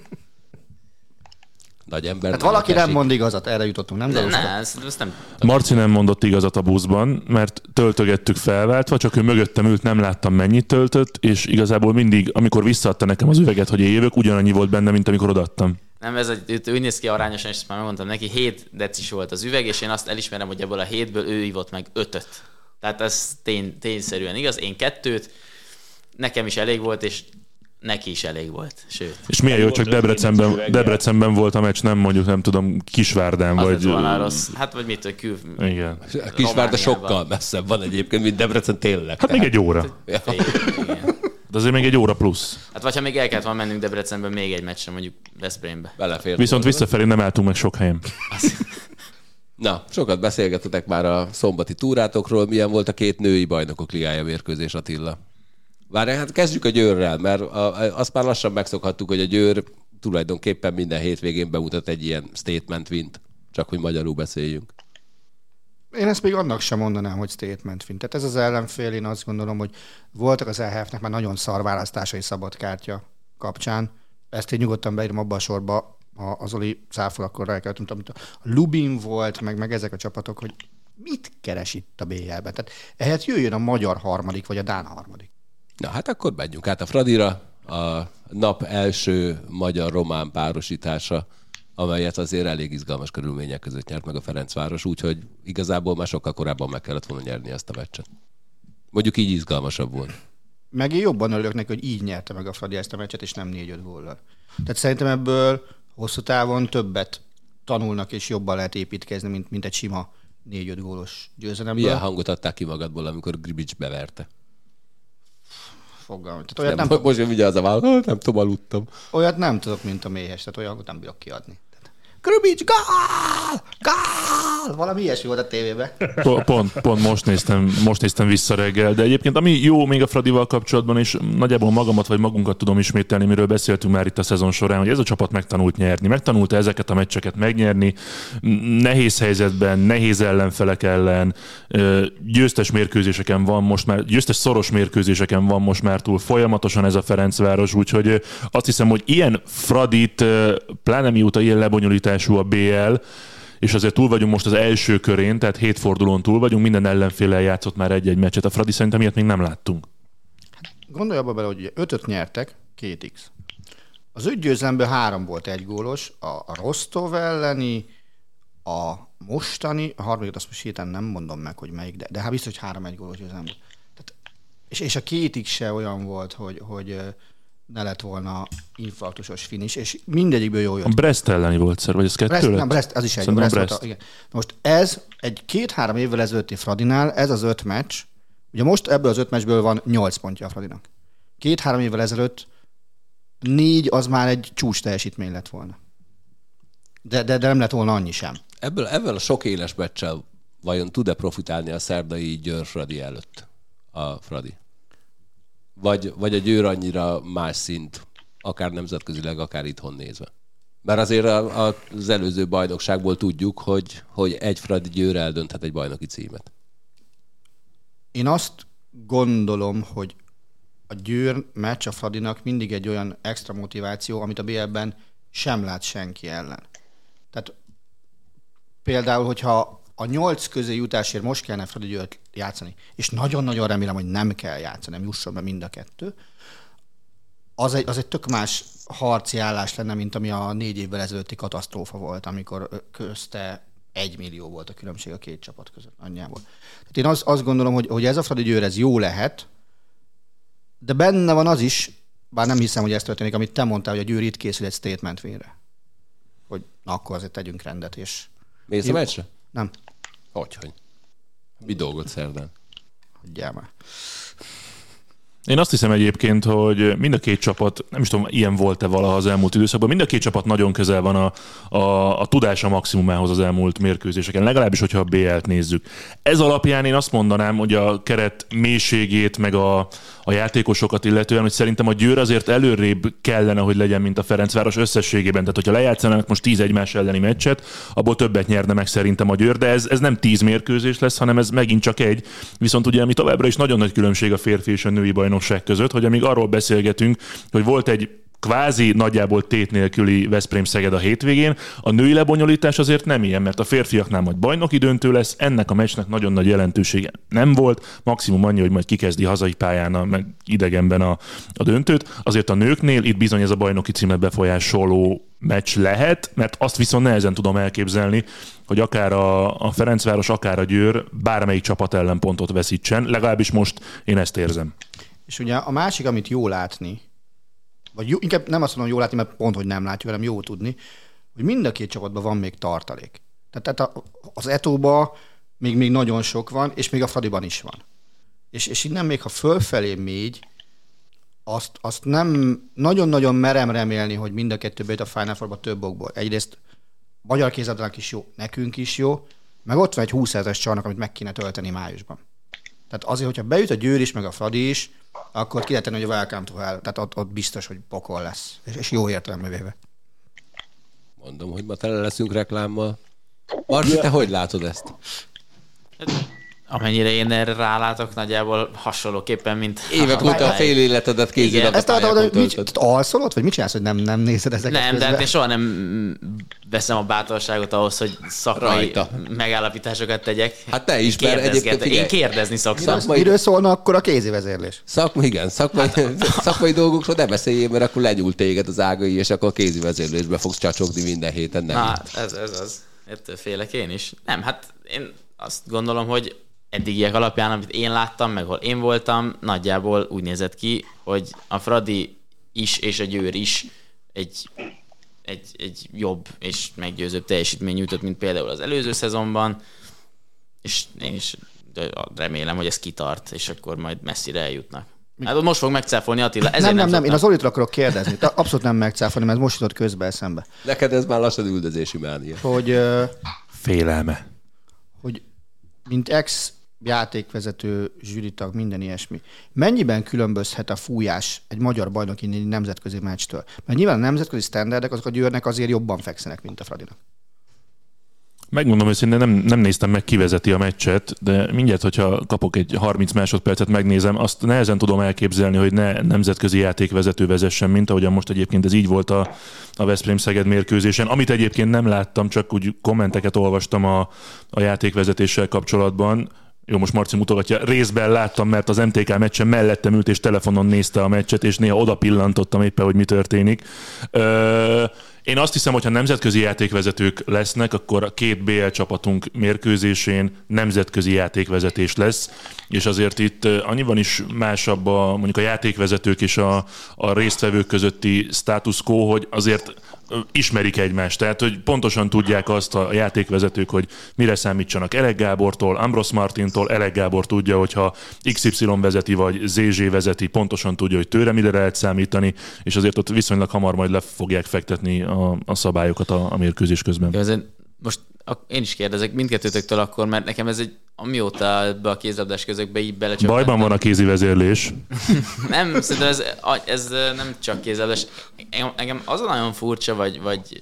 Nagy ember. Hát valaki nem mond igazat, erre jutottunk, nem? De Zaluska? ne, ezt nem... Marci nem mondott igazat a buszban, mert töltögettük felváltva, csak ő mögöttem ült, nem láttam mennyit töltött, és igazából mindig, amikor visszaadta nekem az üveget, hogy én jövök, ugyanannyi volt benne, mint amikor odaadtam. Nem, ez úgy néz ki arányosan, és ezt már megmondtam neki, 7 decis volt az üveg, és én azt elismerem, hogy ebből a 7-ből ő ivott meg 5-öt. Tehát ez tényszerűen igaz. Én 2, nekem is elég volt, és neki is elég volt. Sőt. És milyen jó, csak Debrecenben volt a meccs, nem mondjuk, nem tudom, Kisvárdán, Az vagy... lett volna rossz. Hát vagy mit, Igen. A Kisvárda sokkal messzebb van egyébként, mint Debrecen tényleg. Hát még egy óra. Ja. Igen. De azért még egy óra plusz. Hát vagy ha még el kellett volna mennünk Debrecenben még egy meccsen, mondjuk Veszprémbe. Belefér. Viszont visszafelé nem álltunk meg sok helyen. Na, sokat beszélgetetek már a szombati túrátokról. Milyen volt a 2 női bajnokok ligája mérkőzés, Attila? Várjál, hát kezdjük a Győrrel, mert azt már lassan megszokhattuk, hogy a Győr tulajdonképpen minden hétvégén bemutat egy ilyen statement wint, csak hogy magyarul beszéljünk. Én ezt még annak sem mondanám, hogy statement win. Tehát ez az ellenfél, én azt gondolom, hogy voltak az EHF-nek már nagyon szar választásai szabadkártya kapcsán. Ezt én nyugodtan beírom abba a sorba, ha az Oli cáfol, akkor rákeltünk, amit a Lubin volt, meg ezek a csapatok, hogy mit keres itt a BL-ben. Tehát ehhez jöjjön a magyar harmadik, vagy a dán harmadik. Na hát akkor menjünk át a Fradira, a nap első magyar-román párosítása, amelyet azért elég izgalmas körülmények között nyert meg a Ferencváros, úgyhogy igazából már sokkal korábban meg kellett volna nyerni ezt a meccset. Mondjuk így izgalmasabb volt. Meg én jobban örülök neki, hogy így nyerte meg a Fradi ezt a meccset, és nem 4-5 góllal. Tehát szerintem ebből hosszú távon többet tanulnak, és jobban lehet építkezni, mint egy sima 4-5 gólos győzelemből. Milyen hangot adták ki magadból, amikor Gribics beverte? fogalmam. Tehát olyat nem, most jön ugye az a válasz, nem tudom, aludtam. Olyat nem tudok, mint a méhes, tehát olyan nem bírok kiadni. Krbics, gál! Valami ilyesmi volt a tévében. Pont most néztem vissza reggel, de egyébként ami jó még a Fradival kapcsolatban, és nagyjából magamat vagy magunkat tudom ismételni, miről beszéltünk már itt a szezon során, hogy ez a csapat megtanult nyerni. Megtanulta ezeket a meccseket megnyerni, nehéz helyzetben, nehéz ellenfelek ellen, győztes mérkőzéseken van most már, győztes szoros mérkőzéseken van most már túl folyamatosan ez a Ferencváros, úgyhogy azt hiszem, hogy ilyen Fradit, pláne mióta ilyen lebonyolítású a BL, és azért túl vagyunk most az első körén, tehát 7 fordulón túl vagyunk, minden ellenféllel játszott már egy-egy meccset. A Fradi szerintem ilyet még nem láttunk. Gondolj abba bele, hogy 5-öt nyertek, 2x. Az 5 győzelemből 3 volt egy gólos, a Rostov elleni, a mostani, a harmadikat azt most hirtelen nem mondom meg, hogy melyik, de hát biztos, hogy 3-1 gólos győzelem. És a 2x se olyan volt, hogy ne lett volna infarktusos finish, és mindegyikből jól jött. A Brest elleni volt szer, vagy ez 2 lett? Nem, Brest, az is egy. Brest. Igen. Most ez egy 2-3 évvel ezelőtti Fradinál, ez az 5 meccs, ugye most ebből az 5 meccsből van 8 pontja a Fradinak. 2-3 évvel ezelőtt 4 az már egy csúcs teljesítmény lett volna. De nem lett volna annyi sem. Ebből a sok éles meccsel vajon tud-e profitálni a szerdai Győr-Fradi előtt a Fradi? Vagy a Győr annyira más szint, akár nemzetközileg, akár itthon nézve? Mert azért az előző bajnokságból tudjuk, hogy egy Fradi Győr eldönthet egy bajnoki címet. Én azt gondolom, hogy a Győr meccs a Fradinak mindig egy olyan extra motiváció, amit a BL-ben sem lát senki ellen. Tehát például, hogyha a 8 közé jutásért most kellene Fradi Győrt játszani, és nagyon-nagyon remélem, hogy nem kell játszani, nem jusson be mind a kettő, az egy tök más harci állás lenne, mint ami a 4 évvel ezelőtti katasztrófa volt, amikor közte 1 millió volt a különbség a két csapat között annyiából. Tehát én azt gondolom, hogy ez a Fradi Győr ez jó lehet, de benne van az is, bár nem hiszem, hogy ez történik, amit te mondtál, hogy a Győr itt készül egy statement win-re. Hogy na, akkor azért tegyünk rendet, és... Mész a meccsre? Nem. Hogy? Mi dolgot szerdán? Hagyjál már. Én azt hiszem egyébként, hogy mind a két csapat, nem is tudom, ilyen volt-e valaha az elmúlt időszakban, mind a két csapat nagyon közel van a tudása maximumához az elmúlt mérkőzéseken, legalábbis, hogyha a BL-t nézzük. Ez alapján én azt mondanám, hogy a keret mélységét, meg a játékosokat illetően, hogy szerintem a Győr azért előrébb kellene, hogy legyen, mint a Ferencváros összességében. Tehát, hogyha lejátszanának most 10 egymás elleni meccset, abból többet nyerne meg szerintem a Győr, de ez nem 10 mérkőzés lesz, hanem ez megint csak egy. Viszont ugye, ami továbbra is nagyon nagy különbség a férfi és a női bajnokság között, hogy amíg arról beszélgetünk, hogy volt egy kvázi nagyjából tét nélküli Veszprém-Szeged a hétvégén, a női lebonyolítás azért nem ilyen, mert a férfiaknál majd bajnoki döntő lesz, ennek a meccsnek nagyon nagy jelentősége nem volt, maximum annyi, hogy majd kikezdi hazai pályán, meg idegenben a döntőt. Azért a nőknél itt bizony ez a bajnoki címet befolyásoló meccs lehet, mert azt viszont nehezen tudom elképzelni, hogy akár a Ferencváros, akár a Győr bármelyik csapat ellen pontot veszítsen, legalábbis most én ezt érzem. És ugye a másik, amit jó látni, vagy jó, inkább nem azt mondom, hogy jó látni, mert pont, hogy nem látjuk, hanem jó tudni, hogy mind a két csapatban van még tartalék. Tehát az Etóban még nagyon sok van, és még a Fradiban is van. És innen még, ha fölfelé megy, azt nem nagyon-nagyon merem remélni, hogy mind a kettő bejut a Final Fourba több okból. Egyrészt magyar kézilabdának is jó, nekünk is jó, meg ott van egy 20 000-es csarnok, amit meg kéne tölteni májusban. Tehát azért, hogyha bejut a Győr is, meg a Fradi is, akkor ki lehet tenni, hogy a welcome to hell. Tehát ott biztos, hogy pokol lesz. És jó értelembe véve. Mondom, hogy ma tele leszünk reklámmal. Marci, te hogy látod ezt? Amennyire én erre rálátok, nagyjából hasonlóképpen, mint... Évek óta a fél életedet kézilabdapályákon töltöd. Alszol ott, vagy mit csinálsz, hogy nem nézed ezeket Nem, közben? de én soha nem veszem a bátorságot ahhoz, hogy szakmai megállapításokat tegyek. Hát te is, mert egyébként én kérdezni szoktam. Miről szólna akkor a kézivezérlés? Szakmai dolgokról ne beszéljél, mert akkor lenyúl téged az ágai, és akkor a kézivezérlésbe fogsz csacsogni minden héten. Nem. Hát ez az. Ettől félek én is. Nem, hát én azt gondolom, hogy eddigiek alapján, amit én láttam, meg hol én voltam, nagyjából úgy nézett ki, hogy a Fradi is és a Győr is egy jobb és meggyőzőbb teljesítmény nyújtott, mint például az előző szezonban, és én is remélem, hogy ez kitart, és akkor majd messzire eljutnak. Hát most fog megcáfolni Attila. Nem, én az Olitról akarok kérdezni. Abszolút nem megcáfolni, mert most jutott közbe eszembe. Neked ez már lassan üldözési mánia. Hogy... Félelme. Hogy mint ex-játékvezető, zsűritag, minden ilyesmi. Mennyiben különbözhet a fújás egy magyar bajnoki nemzetközi meccstől? Mert nyilván a nemzetközi sztenderdek azok a Győrnek azért jobban fekszenek, mint a Fradinak. Megmondom őszintén, nem néztem meg, ki vezeti a meccset, de mindjárt, hogyha kapok egy 30 másodpercet, megnézem, azt nehezen tudom elképzelni, hogy ne nemzetközi játékvezető vezessen, mint ahogyan most egyébként ez így volt a Veszprém-Szeged mérkőzésen, amit egyébként nem láttam, csak úgy kommenteket olvastam a játékvezetéssel kapcsolatban. Jó, most Marci mutogatja, részben láttam, mert az MTK meccsen mellettem ült, és telefonon nézte a meccset, és néha oda pillantottam éppen, hogy mi történik. Én azt hiszem, hogy ha nemzetközi játékvezetők lesznek, akkor a 2 BL csapatunk mérkőzésén nemzetközi játékvezetés lesz, és azért itt annyiban is másabb mondjuk a játékvezetők és a résztvevők közötti status quo, hogy azért ismerik egymást, tehát hogy pontosan tudják azt a játékvezetők, hogy mire számítsanak Elek Gábortól, Ambros Martintól. Elek Gábor tudja, hogyha XY vezeti, vagy ZZ vezeti, pontosan tudja, hogy tőle mire lehet számítani, és azért ott viszonylag hamar majd le fogják fektetni a szabályokat a mérkőzés közben. Most én is kérdezek mindkettőtöktől akkor, mert nekem ez amióta ebbe a kézlabdás közökbe így belecsaptam. Bajban van a kézi vezérlés. Nem, szerintem ez nem csak kézlabdás. Engem az nagyon furcsa, vagy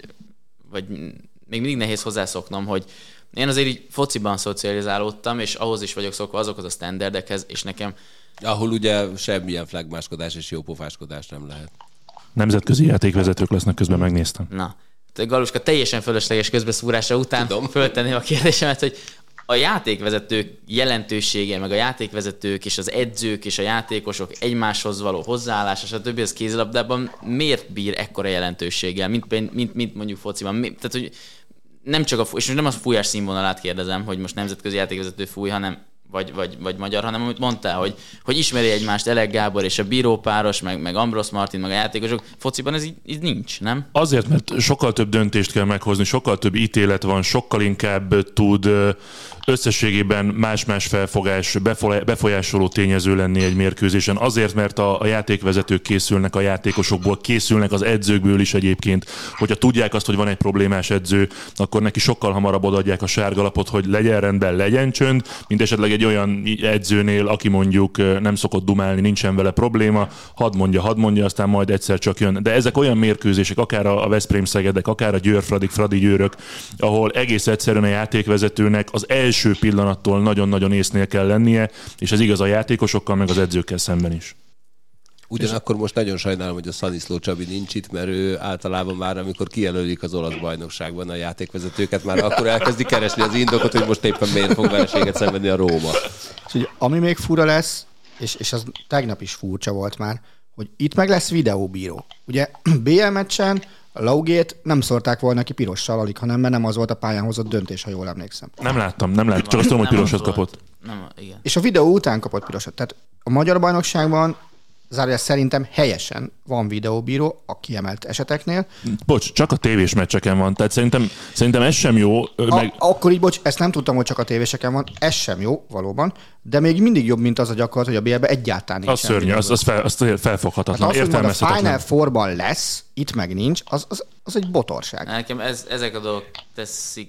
még mindig nehéz hozzászoknom, hogy én azért így fociban szocializálódtam, és ahhoz is vagyok szokva azokhoz a standardekhez, és nekem... Ahol ugye semmilyen flagmáskodás és jópofáskodás nem lehet. Nemzetközi játékvezetők lesznek, közben megnéztem. Na, Galuska teljesen fölösleges közbeszúrása után föltenném a kérdésemet, hogy a játékvezetők jelentősége, meg a játékvezetők és az edzők és a játékosok egymáshoz való hozzáállása, stb. Az kézilabdában miért bír ekkora jelentőséggel, mint mondjuk fociban? Tehát, hogy nem csak és nem a fújás színvonalát kérdezem, hogy most nemzetközi játékvezető fúj, hanem vagy magyar, hanem amit mondtál, hogy ismeri egymást Elek Gábor és a bírópáros, meg Ambros Martin, meg a játékosok. Fociban ez így nincs, nem? Azért, mert sokkal több döntést kell meghozni, sokkal több ítélet van, sokkal inkább tud összességében más-más felfogás, befolyásoló tényező lenni egy mérkőzésen. Azért, mert a játékvezetők készülnek a játékosokból, készülnek az edzőkből is egyébként. Hogyha tudják azt, hogy van egy problémás edző, akkor neki sokkal hamarabb odaadják a sárgalapot, hogy legyen rendben, legyen csönd, mint esetleg egy olyan edzőnél, aki mondjuk nem szokott dumálni, nincsen vele probléma, hadd mondja, aztán majd egyszer csak jön. De ezek olyan mérkőzések, akár a Veszprém-Szegedek, akár a Győr-Fradik, Fradi-Győrök, ahol egész egyszerűen a játékvezetőnek az első pillanattól nagyon-nagyon észnél kell lennie, és ez igaz a játékosokkal, meg az edzőkkel szemben is. Ugyanakkor most nagyon sajnálom, hogy a Szaniszló Csabi nincs itt, mert ő általában már, amikor kijelölik az olasz bajnokságban a játékvezetőket, már akkor elkezdi keresni az indokot, hogy most éppen miért fog vereséget szenvedni a Róma. És ugye, ami még fura lesz, és az tegnap is furcsa volt már, hogy itt meg lesz videóbíró. Ugye BL meccsen a Laugét nem szórták volna ki pirossal alig, hanem mert nem az volt a pályán hozott döntés, ha jól emlékszem. Nem láttam, csak azt tudom, hogy pirosat kapott. Nem, igen. És a videó után kapott pirosat. Tehát a magyar bajnokságban zárójel szerintem helyesen van videóbíró a kiemelt eseteknél. Bocs, csak a tévés meccseken van, tehát szerintem ez sem jó. Akkor így, bocs, ezt nem tudtam, hogy csak a tévéseken van, ez sem jó, valóban, de még mindig jobb, mint az a gyakorlat, hogy a BL-ben egyáltalán nincs. Az szörnyű, az felfoghatatlan, hát értelmezhetetlen. A Final Four-ban lesz, itt meg nincs, az egy botorság. Nekem ezek a dolgok teszik,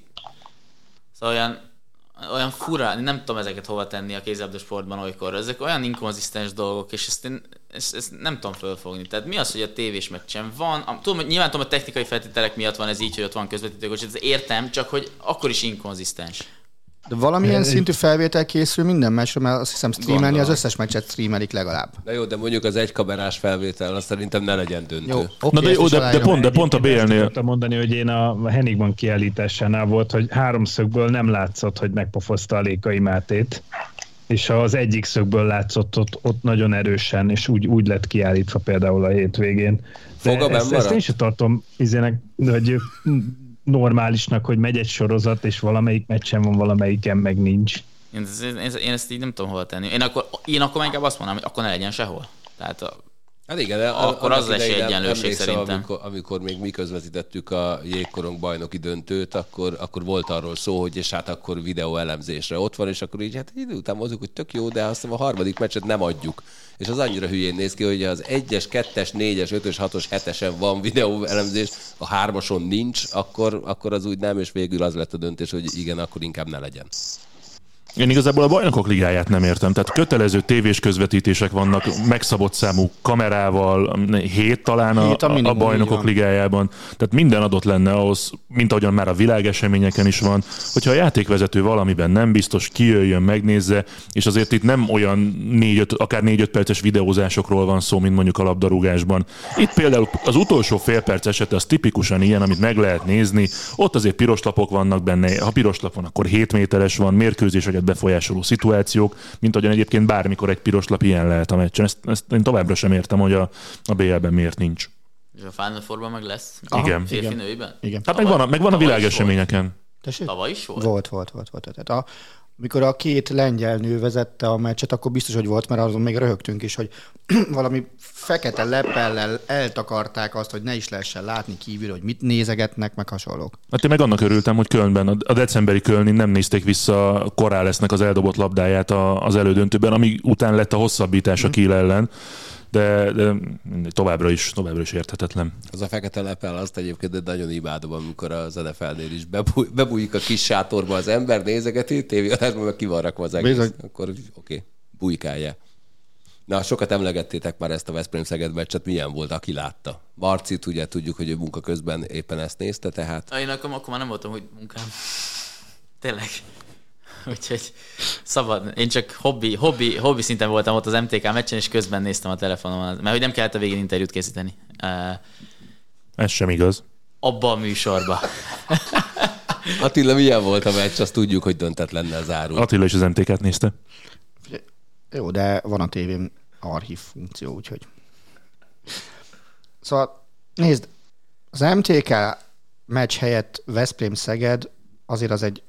szóval olyan fura, nem tudom ezeket hova tenni a kézilabda sportban olykor. Ezek olyan inkonzisztens dolgok, és ezt nem tudom fölfogni. Tehát mi az, hogy a tévés meccsen van? Nyilván tudom, a technikai feltételek miatt van ez így, hogy ott van közvetítőkos, ez értem, csak hogy akkor is inkonzisztens. De valamilyen szintű felvétel készül minden meccsről, mert azt hiszem streamelni, az összes meccset streamelik legalább. Na jó, de mondjuk az egykamerás felvétel, azt szerintem ne legyen döntő. Jó, de pont a BL-nél... Tudtam mondani, hogy én a Hennigban kiállításánál volt, hogy háromszögből nem látszott, hogy megpofozta a Lékai Mátét, és az egyik szögből látszott ott nagyon erősen, és úgy lett kiállítva például a hétvégén. Ezt én sem tartom hogy normálisnak, hogy megy egy sorozat, és valamelyik meccsen van, valamelyiken meg nincs. Én ezt így nem tudom hol tenni. Én akkor inkább azt mondanám, hogy akkor ne legyen sehol. Tehát Hát igen, akkor az esélyegyenlőség szerintem. Amikor még mi közvetítettük a jégkorong bajnoki döntőt, akkor volt arról szó, hogy és hát akkor videó elemzésre ott van, és akkor így hát idő után mozdulunk, hogy tök jó, de azt hiszem a harmadik meccset nem adjuk. És az annyira hülyén néz ki, hogy az 1-es, 2-es, 4-es, 5-ös, 6-os, 7-esen van videó elemzés, a 3-ason nincs, akkor az úgy nem, és végül az lett a döntés, hogy igen, akkor inkább ne legyen. Én igazából a Bajnokok Ligáját nem értem. Tehát kötelező tévés közvetítések vannak, megszabott számú kamerával, 7 talán a Bajnokok Ligájában. Tehát minden adott lenne ahhoz, mint ahogyan már a világeseményeken is van, hogyha a játékvezető valamiben nem biztos, kijöjjön, megnézze, és azért itt nem olyan 4-5 perces videózásokról van szó, mint mondjuk a labdarúgásban. Itt például az utolsó fél perc esete az tipikusan ilyen, amit meg lehet nézni. Ott azért piros lapok vannak benne, ha piros lap van, akkor 7 méteres van, mérkőzéseket befolyásoló szituációk, mint ahogyan egyébként bármikor egy piros lap ilyen lehet a meccsen. Ezt én továbbra sem értem, hogy a BL-ben miért nincs. És a Final Four-ban meg lesz? Igen. Férfi nőiben? Igen. Hát megvan a világeseményeken. Tavaly is volt? Volt. Tehát amikor a 2 lengyel nő vezette a meccset, akkor biztos, hogy volt, mert azon még röhögtünk is, hogy valami fekete leppellel eltakarták azt, hogy ne is lehessen látni kívül, hogy mit nézegetnek, meg hasonlók. Hát én meg annak örültem, hogy Kölnben, a decemberi Kölni nem nézték vissza Corralesnek az eldobott labdáját az elődöntőben, ami után lett a hosszabbítás a Kiel ellen. De továbbra is érthetetlen. Az a fekete lepel, azt egyébként nagyon imádom, amikor az NFL-nél is bebújik a kis sátorba az ember, nézegeti, tévéadásban meg ki van rakva az egész. Bizony. Akkor oké, bujkálja. Na, sokat emlegettétek már ezt a Veszprém-Szeged meccset, milyen volt, aki látta? Marcit, ugye tudjuk, hogy ő munka közben éppen ezt nézte, tehát... Én akkor már nem voltam, hogy munkám. Tényleg. Úgyhogy szabad. Én csak hobbi szinten voltam ott az MTK meccsen, és közben néztem a telefonomon, mert hogy nem kellett a végén interjút készíteni. Ez sem igaz. Abba a műsorba. Attila, milyen volt a meccs? Azt tudjuk, hogy döntetlennel zárult. Attila is az MTK-t nézte. Jó, de van a tévén archív funkció, úgyhogy... Szóval nézd, az MTK meccs helyett Veszprém-Szeged azért az egy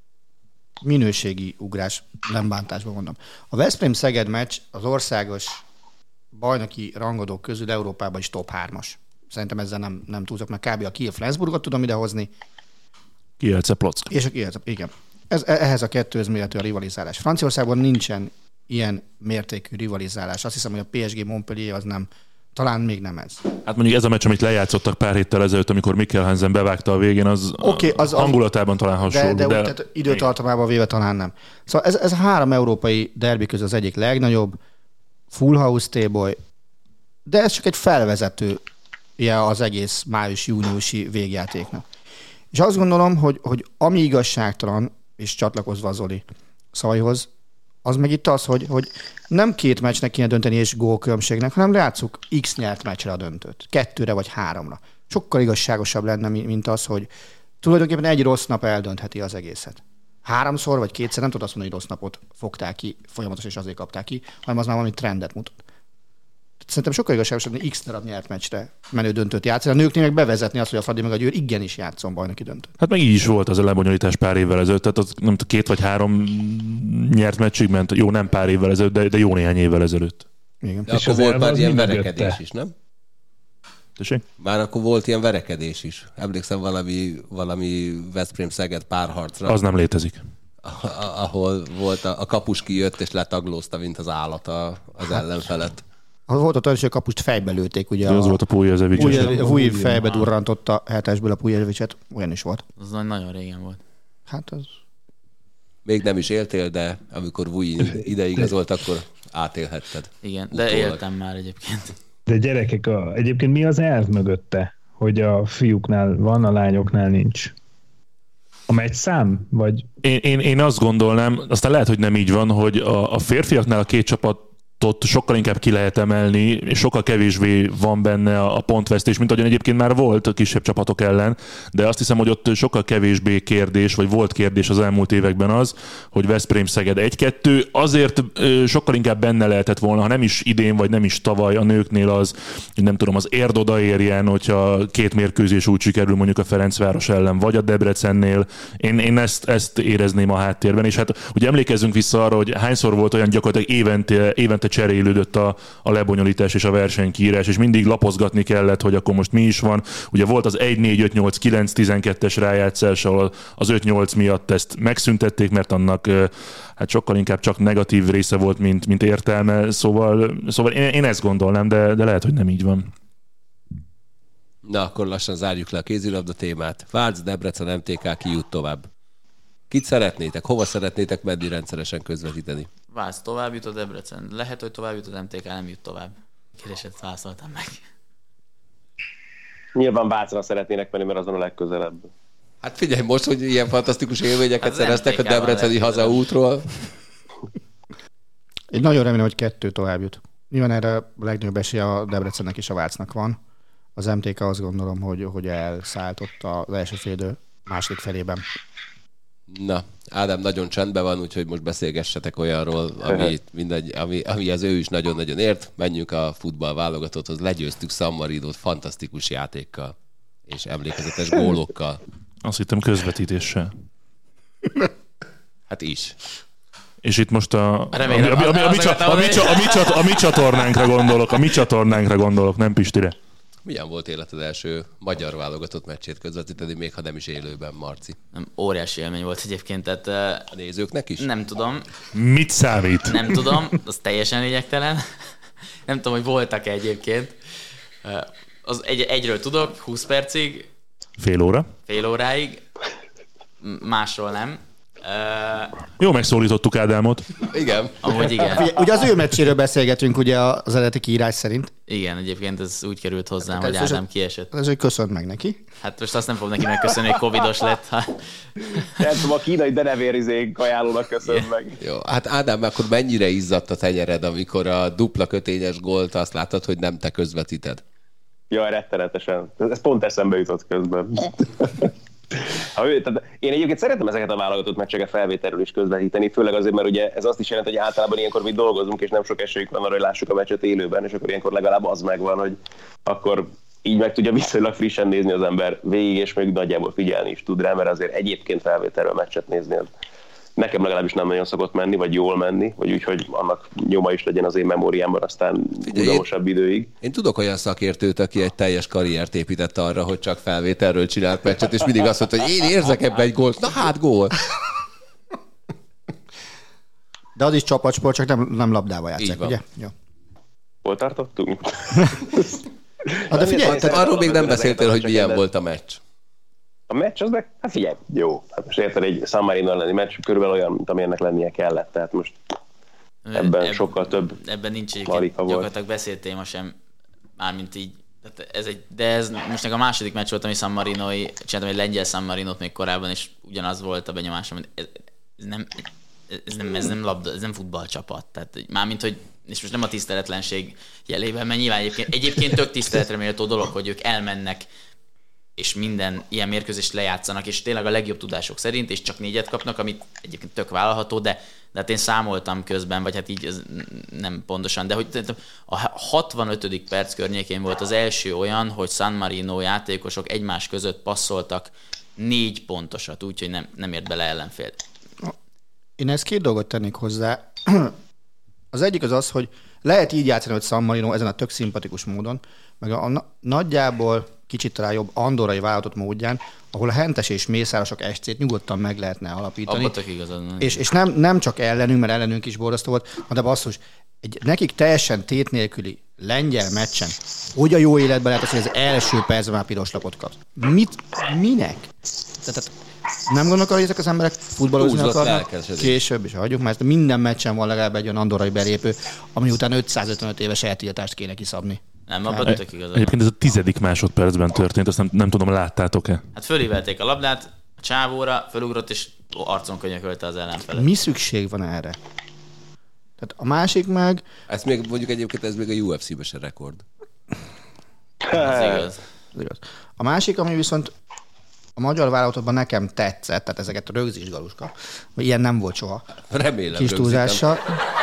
minőségi ugrás, nem bántásban mondom. A Veszprém-Szeged meccs az országos bajnoki rangadók közül Európában is top 3-as. Szerintem ezzel nem túlzok, mert kb. A Kiel-Flensburgot tudom idehozni. Kielce-Plock. És a Kielce, igen. Ehhez a kettőhöz mérhető a rivalizálás. Franciaországban nincsen ilyen mértékű rivalizálás. Azt hiszem, hogy a PSG-Montpellier az nem, talán még nem ez. Hát mondjuk ez a meccs, amit lejátszottak pár héttel ezelőtt, amikor Mikkel Hansen bevágta a végén, az hangulatában talán hasonló. De tehát időtartamában véve talán nem. Szóval ez a 3 európai derbi közül az egyik legnagyobb, full house téboly, de ez csak egy felvezetője az egész május-júniusi végjátéknak. És azt gondolom, hogy ami igazságtalan, és csatlakozva Zoli szavaihoz, az meg itt az, hogy nem 2 meccsnek kéne dönteni és gólkülönbségnek, hanem játsszuk X nyert meccsre a döntőt. 2-re vagy 3-ra. Sokkal igazságosabb lenne, mint az, hogy tulajdonképpen egy rossz nap eldöntheti az egészet. 3-szor vagy 2-szer nem tudod azt mondani, hogy rossz napot fogták ki, folyamatosan és azért kapták ki, hanem az már valami trendet mutat. Szerintem sokkal igazságosabb, hogy X darab nyert meccsre menő döntőt játszani. A nőknél meg bevezetni azt, hogy a Fradi meg a Győr igenis játszon bajnoki döntőt. Hát meg így is volt az a lebonyolítás pár évvel ezelőtt, tehát az, nem 2 vagy 3 nyert meccsig ment, jó, nem pár évvel ezelőtt, de jó néhány évvel ezelőtt. Igen. De akkor volt már ilyen verekedés is, nem? Tessék? Már akkor volt ilyen verekedés is. Emlékszem valami Veszprém-Szeged párharcra. Az nem létezik. Ahol volt a kapus kijött és letaglózta, mint az állat az ellenfelet. Volt ott olyan, hogy a kapust fejbe lőtték, ugye. Az volt a Pujezevics. Vuj fejbe durrantott a 7-esből a Pujezevicset. Olyan is volt. Az nagyon régen volt. Hát az... Még nem is éltél, de amikor Vuj ideigazolt, akkor átélhetted. Igen, de éltem már egyébként. De gyerekek, egyébként mi az elv mögötte, hogy a fiúknál van, a lányoknál nincs? A meccszám? Vagy... Én azt gondolnám, aztán lehet, hogy nem így van, hogy a férfiaknál a 2 csapat ott sokkal inkább ki lehet emelni, és sokkal kevésbé van benne a pontvesztés, mint ahogyan egyébként már volt a kisebb csapatok ellen, de azt hiszem, hogy ott sokkal kevésbé kérdés, vagy volt kérdés az elmúlt években az, hogy Veszprém-Szeged 1-2, azért sokkal inkább benne lehetett volna, ha nem is idén, vagy nem is tavaly a nőknél az, hogy nem tudom, az érd odaérjen, hogyha 2 mérkőzés úgy sikerül mondjuk a Ferencváros ellen, vagy a Debrecennél. Én ezt érezném a háttérben, és hát ugye emlékezzünk vissza arra, hogy hányszor volt olyan gyakorlatilag évente évente cserélődött a lebonyolítás és a versenykiírás, és mindig lapozgatni kellett, hogy akkor most mi is van. Ugye volt az 1-4-5-8-9-12-es rájátszás, ahol az 5-8 miatt ezt megszüntették, mert annak hát sokkal inkább csak negatív része volt, mint értelme. Szóval én ezt gondolnám, de lehet, hogy nem így van. Na, akkor lassan zárjuk le a kézilabda témát. Vác, Debrecen, MTK, ki jut tovább? Kit szeretnétek? Hova szeretnétek menni rendszeresen közvetíteni? Vác tovább jut, a Debrecen. Lehet, hogy tovább jut, az MTK nem jut tovább. Kérdéset válaszoltam meg. Nyilván Vácra szeretnének menni, mert azon a legközelebb. Hát figyelj, most, hogy ilyen fantasztikus élményeket Az szereztek a MTK-val debreceni hazaútról. Én nagyon remélem, hogy 2 tovább jut. Nyilván erre a legnagyobb esély a Debrecennek és a Vácnak van. Az MTK azt gondolom, hogy elszállt ott az első félidő második felében. Na, Ádám nagyon csendben van, úgyhogy most beszélgessetek olyanról, ami az ő is nagyon-nagyon ért. Menjünk a futball válogatotthoz. Legyőztük San Marinót fantasztikus játékkal és emlékezetes gólokkal. Azt hittem közvetítéssel. Hát is. És itt most a Remélem, mi csatornánkra gondolok, nem Pistire. Milyen volt életed első magyar válogatott meccsét közvetíteni, még ha nem is élőben, Marci? Nem, óriási élmény volt egyébként, tehát A nézőknek is? nem tudom, Mit számít? nem tudom, az teljesen lényegtelen. Nem tudom, hogy voltak-e egyébként. Egyről tudok, 20 percig, Fél óra? fél óráig, másról nem. Jó, megszólítottuk Ádámot. Igen. Amúgy igen. Ugye az ő meccséről beszélgetünk ugye az eredeti kiírás szerint. Igen, egyébként ez úgy került hozzám, Hát hogy ez Ádám kiesett. Ez, hogy köszönt meg neki. Hát most azt nem fog neki megköszönni, hogy covidos lett. Nem tudom, a kínai denevérizék kajálónak köszön meg. Jó, hát Ádám, akkor mennyire izzadt a tenyered, amikor a dupla kötényes gólt azt láttad, hogy nem te közvetíted? Jaj, rettenetesen. Ez pont eszembe jutott közben. Tehát én egyébként szeretem ezeket a válogatott meccseket felvételről is közvetíteni, főleg azért, mert ugye ez azt is jelenti, hogy általában ilyenkor mi dolgozunk, és nem sok esélyünk van arra, hogy lássuk a meccset élőben, és akkor ilyenkor legalább az megvan, hogy akkor így meg tudja viszonylag frissen nézni az ember végig, és még nagyjából figyelni is tud rá, mert azért egyébként felvételről meccset nézni, az nekem legalábbis nem nagyon szokott menni, vagy jól menni, vagy úgy, hogy annak nyoma is legyen az én memóriámban aztán húzamosabb időig. Én tudok olyan szakértőt, aki egy teljes karriert épített arra, hogy csak felvételről csinált meccset, és mindig azt mondta, hogy én érzek ebben egy gólt. Na hát, gól! De az is csapatsport, csak nem labdával játszák, ugye? Ja. Hol tartottunk? De figyelj, Tehát arról még nem beszéltél, hogy milyen volt a meccs. A meccs az meg, hát figyelj, jó. Hát most érted, egy San Marino elleni meccs körülbelül olyan, mint amilyennek lennie kellett. Tehát most ebben sokkal több Ebben nincs marika egyébként volt. gyakorlatilag beszéltéma sem, mármint így. De ez most a második meccs volt, ami San Marinói, csináltam egy lengyel San Marinót még korábban, és ugyanaz volt a benyomásom, hogy ez nem futballcsapat. Tehát mármint, hogy és most nem a tiszteletlenség jelében, mert nyilván egyébként tök tiszteletre méltó dolog, hogy ők elmennek, és minden ilyen mérkőzést lejátszanak, és tényleg a legjobb tudások szerint, és csak 4-et kapnak, amit egyébként tök vállalható, de hát én számoltam közben, vagy hát így ez nem pontosan, de hogy a 65. perc környékén volt az első olyan, hogy San Marino játékosok egymás között passzoltak 4 pontosat, úgyhogy nem ért bele ellenfél. Én ezt 2 dolgot tennék hozzá. Az egyik az, hogy lehet így játszani, hogy San Marino ezen a tök szimpatikus módon, meg a nagyjából kicsit talán jobb andorai vállalatot módján, ahol a hentes és mészárosok SC-t nyugodtan meg lehetne alapítani. Abba tök igazad. És nem csak ellenünk, mert ellenünk is borzasztó volt, de basszus, nekik teljesen tét nélküli lengyel meccsen, hogy a jó életben lehet az, hogy az első percben már piros lapot kapsz. Minek? Tehát nem gondolok, hogy ezek az emberek futballozni akarnak később, és hagyjuk, mert minden meccsen van legalább egy olyan andorai belépő, ami után 555 éves eltiltást kéne kiszabni. Nem, abban tök igazad. Egyébként ez a 10. másodpercben történt, azt nem tudom, láttátok-e? Hát fölívelték a labdát, a csávóra, fölugrott, és arcon könyökölte az ellenfelet. Mi szükség van erre? Tehát a másik meg... Ez még mondjuk egyébként ez még a UFC-ben se rekord. Ez igaz. A másik, ami viszont a magyar vállalatban nekem tetszett, tehát ezeket rögzíts, Galuska, hogy ilyen nem volt soha. Remélem, kis túlzással.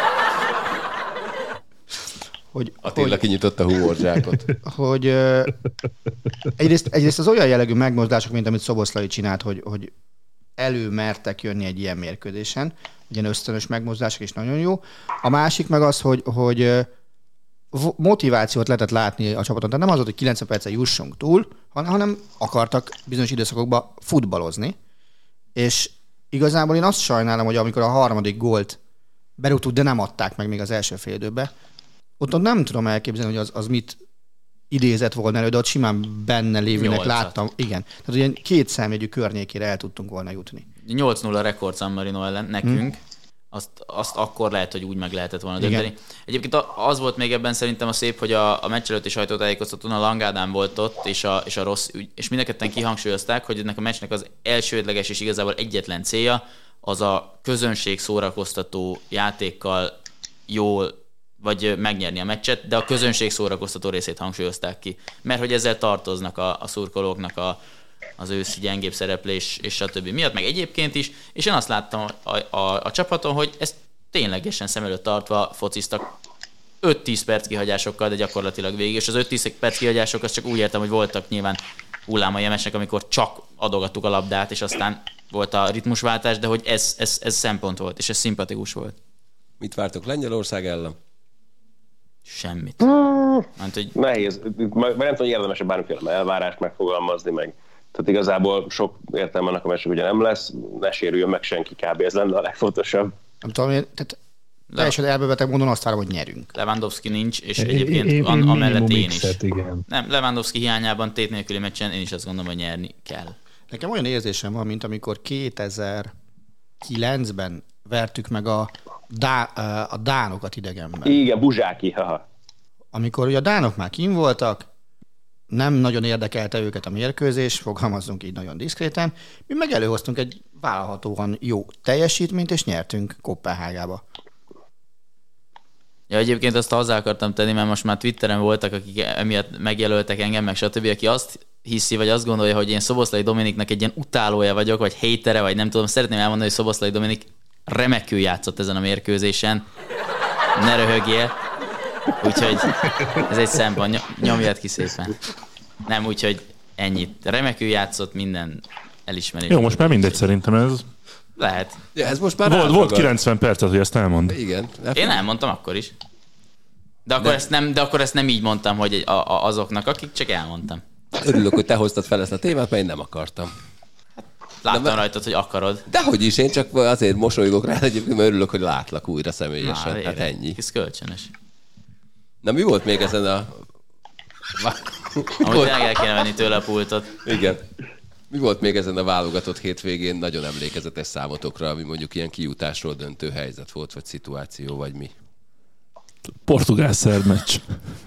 Attila kinyitotta a humorzsákot. Hogy egyrészt az olyan jellegű megmozdások, mint amit Szoboszlai csinált, hogy előmertek jönni egy ilyen mérkőzésen, ilyen ösztönös megmozdások is nagyon jó. A másik meg az, hogy motivációt lehetett látni a csapaton. Tehát nem az volt, hogy 90 perccel jussunk túl, hanem akartak bizonyos időszakokban futballozni. És igazából én azt sajnálom, hogy amikor a harmadik gólt berúgtuk, de nem adták meg még az első fél időbe, ott nem tudom elképzelni, hogy az mit idézett volna elő, de ott simán benne lévőnek láttam. Igen. Tehát ilyen 2 számjegyű környékére el tudtunk volna jutni. 8-0 rekord San Marino ellen nekünk. Azt akkor lehet, hogy úgy meg lehetett volna dönteni. Egyébként az volt még ebben szerintem a szép, hogy a meccs előtti sajtótájékoztatón a Langádán volt ott, és a rossz ügy, és mindenketten kihangsúlyozták, hogy ennek a meccsnek az elsődleges és igazából egyetlen célja az a közönség szórakoztató játékkal jól vagy megnyerni a meccset, de a közönség szórakoztató részét hangsúlyozták ki. Mert hogy ezzel tartoznak a szurkolóknak az őszi gyengébb szereplés és stb. Miatt, meg egyébként is, és én azt láttam a csapaton, hogy ezt ténylegesen szem előtt tartva fociztak 5-10 perc kihagyásokkal, de gyakorlatilag végig, és az 5-10 perc kihagyások, azt csak úgy értem, hogy voltak nyilván hullámai a meccsnek, amikor csak adogattuk a labdát, és aztán volt a ritmusváltás, de hogy ez szempont volt, és ez szimpatikus volt. Mit vártok Lengyelország ellen? Semmit. Hogy... Nehéz. Nem tudom, hogy érdemes bármiféle elvárást megfogalmazni, meg. Tehát igazából sok értelme annak a meccsnek ugye nem lesz, ne sérüljön meg senki, kb. Ez lenne a legfontosabb. Nem tudom, tehát teljesen elbebeteg módon azt várom, hogy nyerünk. Lewandowski nincs, és egyébként amellett én is. Igen. Nem, Lewandowski hiányában tét nélküli meccsen én is azt gondolom, hogy nyerni kell. Nekem olyan érzésem van, mint amikor 2009-ben vertük meg a dánokat idegenben. Igen, Buzsáki, haha. Amikor ugye a dánok már kint voltak, nem nagyon érdekelte őket a mérkőzés, fogalmazzunk így nagyon diszkréten, mi meg előhoztunk egy vállalhatóan jó teljesítményt, és nyertünk Koppenhágába. Ja, egyébként azt hozzá akartam tenni, mert most már Twitteren voltak, akik emiatt megjelöltek engem, meg stb., aki azt hiszi, vagy azt gondolja, hogy én Szoboszlai Dominiknak egy ilyen utálója vagyok, vagy hétere, vagy nem tudom, szeretném elmondani, hogy Szoboszlai Dominik remekül játszott ezen a mérkőzésen. Ne röhögjél. Úgyhogy ez egy szempont, nyomjad ki szépen. Nem, úgyhogy ennyit. Remekül játszott, minden elismerés. Jó, most már mindegy szerintem ez. Lehet. Ja, ez most már volt 90 percet, hogy ezt elmond. Igen. Én elmondtam akkor is. De akkor ezt nem így mondtam, hogy azoknak, akik csak elmondtam. Örülök, hogy te hoztad fel ezt a témát, mert én nem akartam. Láttam rajtad, hogy akarod. Dehogy is, én csak azért mosolygok rá, egyébként, mert örülök, hogy látlak újra személyesen. Hát ennyi. Ez kölcsönös. Na mi volt még ezen a... Amúgy el kéne venni tőle a pultot. Igen. Mi volt még ezen a válogatott hétvégén nagyon emlékezetes számotokra, ami mondjuk ilyen kijutásról döntő helyzet volt, vagy szituáció, vagy mi? Portugál-szerb meccs.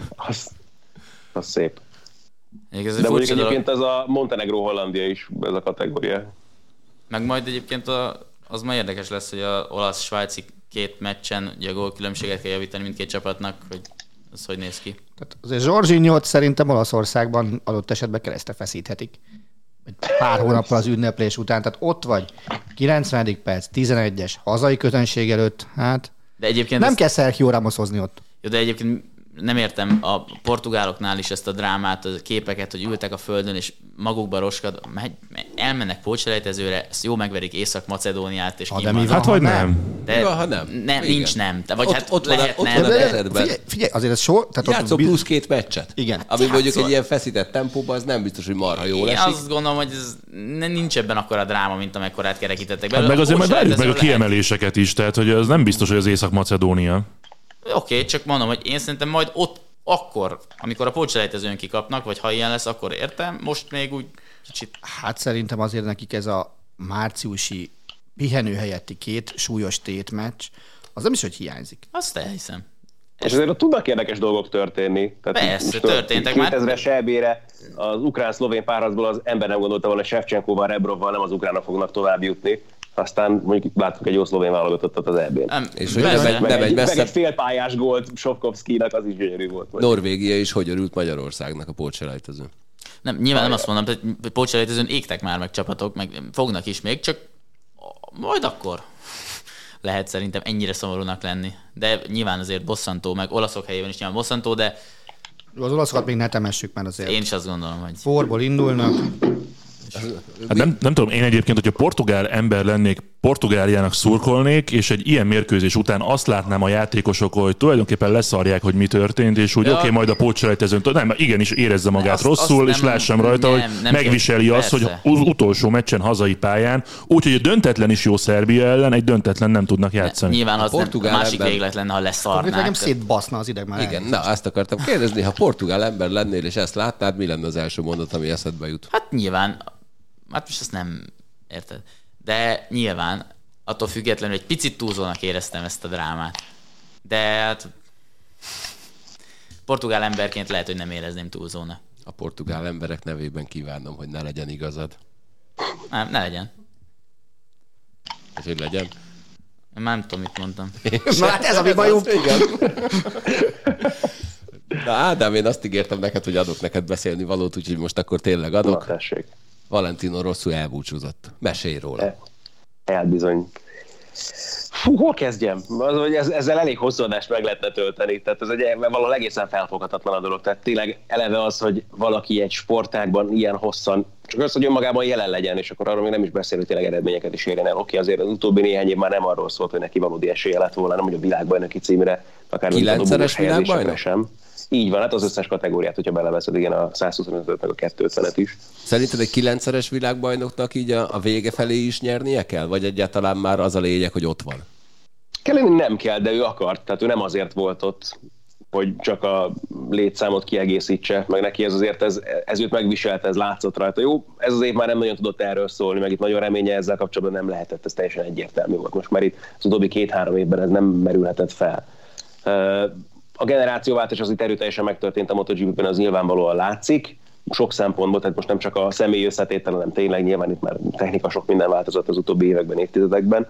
Az szép. De mondjuk egyébként ez a Montenegró-Hollandia is, ez a kategória. Meg majd egyébként az már érdekes lesz, hogy a olasz-svájci 2 meccsen ugye a gólkülönbséget kell javítani mindkét csapatnak, hogy az hogy néz ki. Tehát azért Zsorzsinyót szerintem Olaszországban adott esetben keresztre feszíthetik. Pár hónappal az ünneplés után, tehát ott vagy 90. perc, 11-es, hazai közönség előtt, hát de egyébként nem kell Sergio Ramos hozni ott. Jó, de egyébként nem értem a portugáloknál is ezt a drámát, a képeket, hogy ültek a földön, és magukba roskad, elmennek pótselejtezőre, ezt jó megverik Észak-Macedóniát, és hát vagy nem. De ha nem. Nincs nem. Vagy ott lehet van nem. a kezedben. Figyelj, azért ez so... Játszol plusz 2 meccset. Igen. Ami mondjuk egy ilyen feszített tempóban, az nem biztos, hogy marha jól esik. Én azt gondolom, hogy ez nincs ebben akkora dráma, mint amekkorát kerekítettek belőle. Hát meg azért majd várjuk meg a kiemeléseket is, tehát hogy az nem biztos, hogy az Észak-Macedónia. Oké, csak mondom, hogy én szerintem majd ott akkor, amikor a pótselejtezőn kikapnak, vagy ha ilyen lesz, akkor értem. Most még úgy kicsit... Hát szerintem azért nekik ez a márciusi pihenő helyetti 2 súlyos tétmeccs, az nem is, hogy hiányzik. Azt elhiszem. És azért ott tudnak érdekes dolgok történni. Tehát persze, történtek már. 2000-es EB-re az ukrán-szlovén párharcból az ember nem gondolta volna, hogy Shevchenkóval, Rebrovval nem az ukránok fognak tovább jutni. Aztán mondjuk láttuk egy jó szlovén válogatottat az EB-n. És hogy nem egy messze... egy félpályás gólt Sofkovszkinak, az is gyönyörű volt. Norvégia is hogy örült Magyarországnak a pótselejtezőn. Nem, nyilván nem azt mondom, hogy pótselejtezőn égtek már meg csapatok, meg fognak is még, csak majd akkor lehet szerintem ennyire szomorúnak lenni. De nyilván azért bosszantó, meg olaszok helyében is nyilván bosszantó, de... Az olaszokat még ne temessük már azért. Én is azt gondolom, hogy... Forból indulnak. Hát nem tudom, én egyébként, hogyha portugál ember lennék Portugáliának szurkolnék, és egy ilyen mérkőzés után azt látnám a játékosok, hogy tulajdonképpen leszarják, hogy mi történt, és úgy oké, majd a pótselejtezőn, nem, igenis érezze magát rosszul, és lássam rajta, hogy megviseli azt, hogy az utolsó meccsen hazai pályán, úgyhogy a döntetlen is jó Szerbia ellen, egy döntetlen nem tudnak játszani. Nyilván az másik véglet lenne, ha leszarnák. Nekem szétbaszna az ideg már. Igen, na azt akartam kérdezni, ha portugál ember lennél, és ezt látnád, mi lenne az első mondat, ami eszedbe jut? Hát nyilván, hát most ezt nem érted. De nyilván attól függetlenül egy picit túlzónak éreztem ezt a drámát. De hát portugál emberként lehet, hogy nem érezném túlzónak. A portugál emberek nevében kívánom, hogy ne legyen igazad. Nem, ne legyen. És hogy legyen? Én már nem tudom, mit mondtam. Na hát ez a mi bajunk. Igen. Na Ádám, én azt ígértem neked, hogy adok neked beszélni valót, úgyhogy most akkor tényleg adok. Na, tessék. Valentino Rossi elbúcsúzott. Mesélj róla. Bizony. Fú, hol kezdjem? Az, hogy ezzel elég hosszú adást meg lehetne tölteni. Tehát ez valahol egészen felfoghatatlan a dolog. Tehát tényleg eleve az, hogy valaki egy sportágban ilyen hosszan, csak az, hogy önmagában jelen legyen, és akkor arról még nem is beszél, hogy tényleg eredményeket is érjen el. Oké, azért az utóbbi néhány év már nem arról szólt, hogy neki valódi esélye lett volna, nem hogy a világbajnoki címre, akár 9-szeres világbajnok sem. Így van, hát az összes kategóriát, hogyha beleveszed, igen, a 125-öt meg a 250-et is. Szerinted egy 9-szeres világbajnoknak így a vége felé is nyernie kell? Vagy egyáltalán már az a lényeg, hogy ott van? Kellene nem kell, de ő akart. Tehát ő nem azért volt ott, hogy csak a létszámot kiegészítse, meg neki ez azért ez őt megviselte, ez látszott rajta. Jó, ez az év már nem nagyon tudott erről szólni, meg itt nagyon reménye ezzel kapcsolatban nem lehetett, ez teljesen egyértelmű volt. Most már itt az utóbbi 2-3 évben ez nem merülhetett fel. A generációváltás az itt erőteljesen megtörtént a MotoGP-ben, az nyilvánvalóan látszik. Sok szempontból, tehát most nem csak a személyi összetétel, hanem tényleg nyilván itt már technika sok minden változott az utóbbi években, évtizedekben.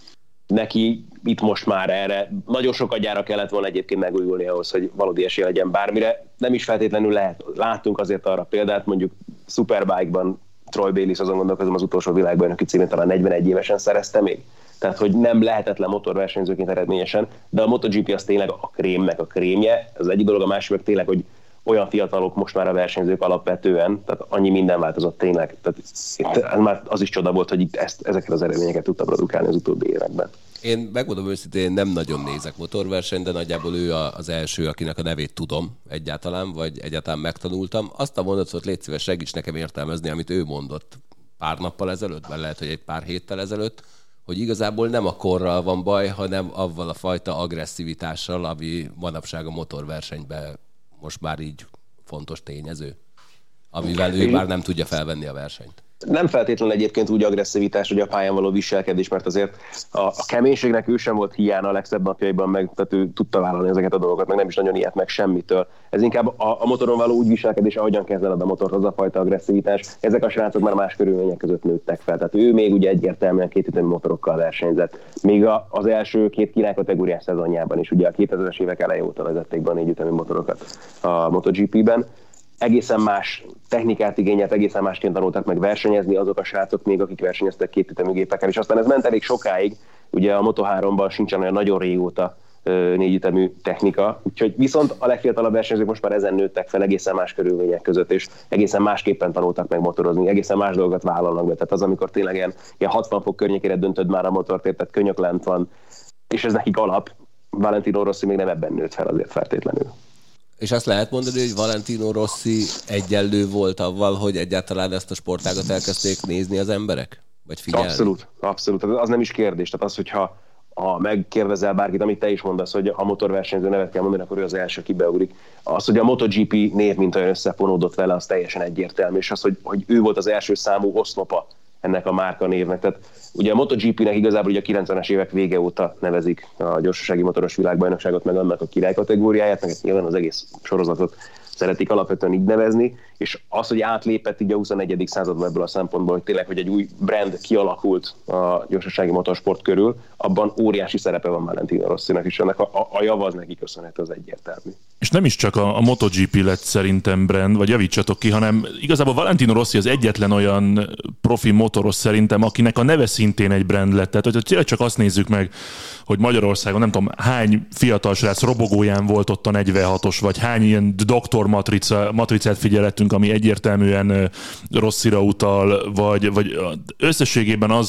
Neki itt most már erre nagyon sokat gyára kellett volna egyébként megújulni ahhoz, hogy valódi esélye legyen bármire. Nem is feltétlenül lehet. Láttunk azért arra példát, mondjuk Superbike-ban Troy Bayliss, azon gondolkozom, az utolsó világbajnoki címét talán 41 évesen szerezte még. Tehát, hogy nem lehetetlen motorversenyzőként eredményesen, de a MotoGP az tényleg a krémnek a krémje. Az egyik dolog, a másik meg tényleg, hogy olyan fiatalok most már a versenyzők alapvetően, tehát annyi minden változott tényleg. Tehát már az is csoda volt, hogy itt ezeket az eredményeket tudta produkálni az utóbbi években. Én megmondom őszintén, nem nagyon nézek motorversenyt, de nagyjából ő az első, akinek a nevét tudom egyáltalán, vagy egyáltalán megtanultam. Azt a mondatot légy szíves, segíts nekem értelmezni, amit ő mondott pár nappal ezelőtt, vagy lehet, hogy egy pár héttel ezelőtt, hogy igazából nem a korral van baj, hanem avval a fajta agresszivitással, ami manapság a motorversenyben most már így fontos tényező, amivel ő már nem tudja felvenni a versenyt. Nem feltétlenül egyébként úgy agresszivitás, hogy a pályán való viselkedés, mert azért a keménységnek ő sem volt hiána a legszebb napjaiban, meg tehát ő tudta vállalni ezeket a dolgokat, meg nem is nagyon ilyet meg semmitől. Ez inkább a motoron való úgy viselkedés, ahogyan kezeled a motort, az a fajta agresszivitás. Ezek a srácok már más körülmények között nőttek fel. Tehát ő még ugye egyértelműen kétütemű motorokkal versenyzett. Még az első 2 királykategóriás szezonjában is, ugye a 2000-es évek eleje óta vezették be a 4 ütemű motorokat a MotoGP-ben. Egészen más technikát igényelt, egészen másként tanultak meg versenyezni azok a srácok még, akik versenyeztek 2 ütemű gépekkel, és aztán ez ment elég sokáig, ugye a Moto3-ban sincsen olyan nagyon régóta 4 ütemű technika, úgyhogy viszont a legfiatalabb versenyzők most már ezen nőttek fel egészen más körülmények között, és egészen másképpen tanultak meg motorozni, egészen más dolgokat vállalnak be, tehát az, amikor tényleg ilyen 60 fok környékére döntöd már a motort, tehát könyöklent van, és ez nekik alap. Valentino Rossi még nem ebben nőtt fel azért feltétlenül. És azt lehet mondani, hogy Valentino Rossi egyenlő volt avval, hogy egyáltalán ezt a sportágat elkezdték nézni az emberek? Vagy figyelni? Abszolút. Az nem is kérdés. Tehát az, hogyha megkérdezel bárkit, amit te is mondasz, hogy a motorversenyző nevet kell mondani, akkor ő az első, aki beugrik. Az, hogy a MotoGP név mint olyan összefonódott vele, az teljesen egyértelmű. És az, hogy ő volt az első számú oszlopa ennek a márka névnek. Tehát ugye a MotoGP-nek igazából ugye a 90-es évek vége óta nevezik a gyorsasági motoros világbajnokságot, meg annak a király kategóriáját, meg nyilván az egész sorozatot szeretik alapvetően így nevezni, és az, hogy átlépett így a 21. században ebből a szempontból, hogy tényleg, hogy egy új brand kialakult a gyorsasági motorsport körül, abban óriási szerepe van Valentino Rossinak, és ennek a java az neki köszönhető, az egyértelmű. És nem is csak a MotoGP lett szerintem brand, vagy javítsatok ki, hanem igazából Valentino Rossi az egyetlen olyan profi motoros szerintem, akinek a neve szintén egy brand lett. Tehát, hogyha tényleg csak azt nézzük meg, hogy Magyarországon nem tudom, hány fiatal srác robogóján volt ott a 46-os, vagy hány ilyen doktor matricát figyelettünk, ami egyértelműen Rossira utal, vagy összességében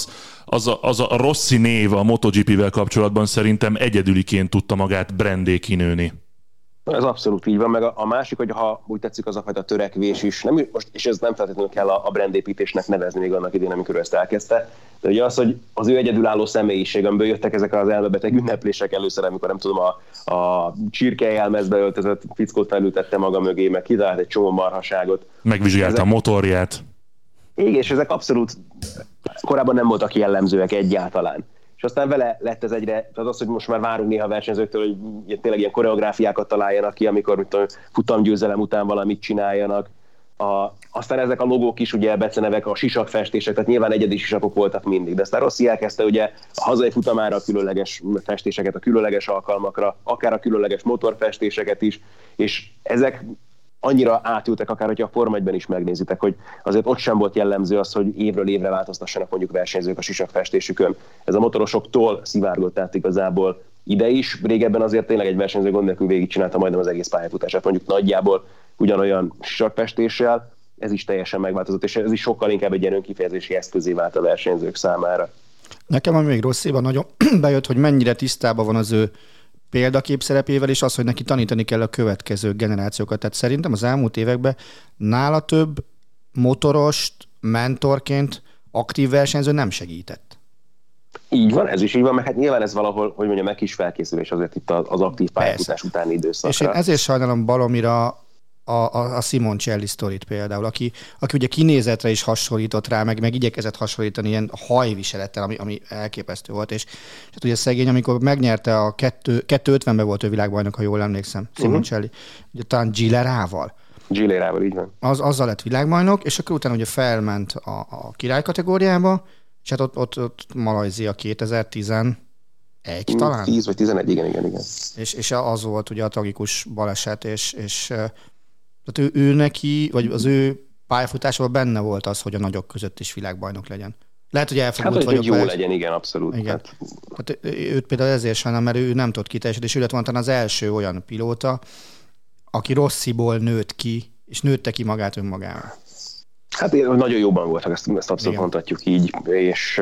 az a Rossi név a MotoGP-vel kapcsolatban szerintem egyedüliként tudta magát brandé kinőni. Ez abszolút így van, meg a másik, hogy ha úgy tetszik, az a fajta törekvés is, nem, most, és ez nem feltétlenül kell a brandépítésnek nevezni még annak idén, amikor ő ezt elkezdte, de ugye az, hogy az ő egyedülálló személyiség, amiből jöttek ezek az elmebeteg ünneplések először, amikor nem tudom, a csirkejelmezbe öltözött fickót felültette maga mögé, meg kitalált egy csomó marhaságot. Megvizsgálta a motorját. Igen, és ezek abszolút korábban nem voltak jellemzőek egyáltalán. És aztán vele lett ez egyre, tehát az, hogy most már várunk néha versenyzőktől, hogy tényleg ilyen koreográfiákat találjanak ki, amikor mit tudom, futamgyőzelem után valamit csináljanak. Aztán ezek a logók is, ugye becenevek, a sisakfestések, tehát nyilván egyedi sisakok voltak mindig. De aztán Rossi elkezdte ugye a hazai futamára a különleges festéseket, a különleges alkalmakra, akár a különleges motorfestéseket is, és ezek annyira átültek, akár hogyha a Forma 1-ben is megnézitek, hogy azért ott sem volt jellemző az, hogy évről évre változtassanak mondjuk versenyzők a sisakfestésükön. Ez a motorosoktól szivárgott át igazából ide is. Régebben azért tényleg egy versenyző gond nélkül végigcsinálta majdnem az egész pályafutását, mondjuk nagyjából ugyanolyan sisakfestéssel. Ez is teljesen megváltozott, és ez is sokkal inkább egy ilyen önkifejezési eszközé vált a versenyzők számára. Nekem ami még Rossiban nagyon bejött, hogy mennyire tisztában van az ő példakép szerepével, és az, hogy neki tanítani kell a következő generációkat. Tehát szerintem az elmúlt években nála több motorost mentorként aktív versenyző nem segített. Így van, ez is így van, meg hát nyilván ez valahol, hogy mondjam, meg kis felkészülés azért itt az aktív pályafutás utáni időszakra. És én ezért sajnálom baromira a Simoncelli sztorit például, aki ugye kinézetre is hasonlított rá, meg igyekezett hasonlítani ilyen hajviselettel, ami elképesztő volt, és hát ugye szegény, amikor megnyerte a 250-ben volt ő világbajnok, ha jól emlékszem, Simoncelli, ugye talán Gillerával, így van. Azzal lett világbajnok, és akkor utána ugye felment a király kategóriába, és hát ott Malajzia 2011 talán? 10 vagy 11, igen. És az volt ugye a tragikus baleset, és tehát ő neki, vagy az ő pályafutásában benne volt az, hogy a nagyok között is világbajnok legyen. Lehet, hogy elfogult vagyok. Hogy jó legyen, igen, abszolút. Igen. Hát őt például ezért sajnálom, mert ő nem tudott kiteljesedni, és ő lett volna az első olyan pilóta, aki Rossiból nőtt ki, és nőtte ki magát önmagával. Hát nagyon jóban voltak, ezt abszolút igen. Mondhatjuk így, és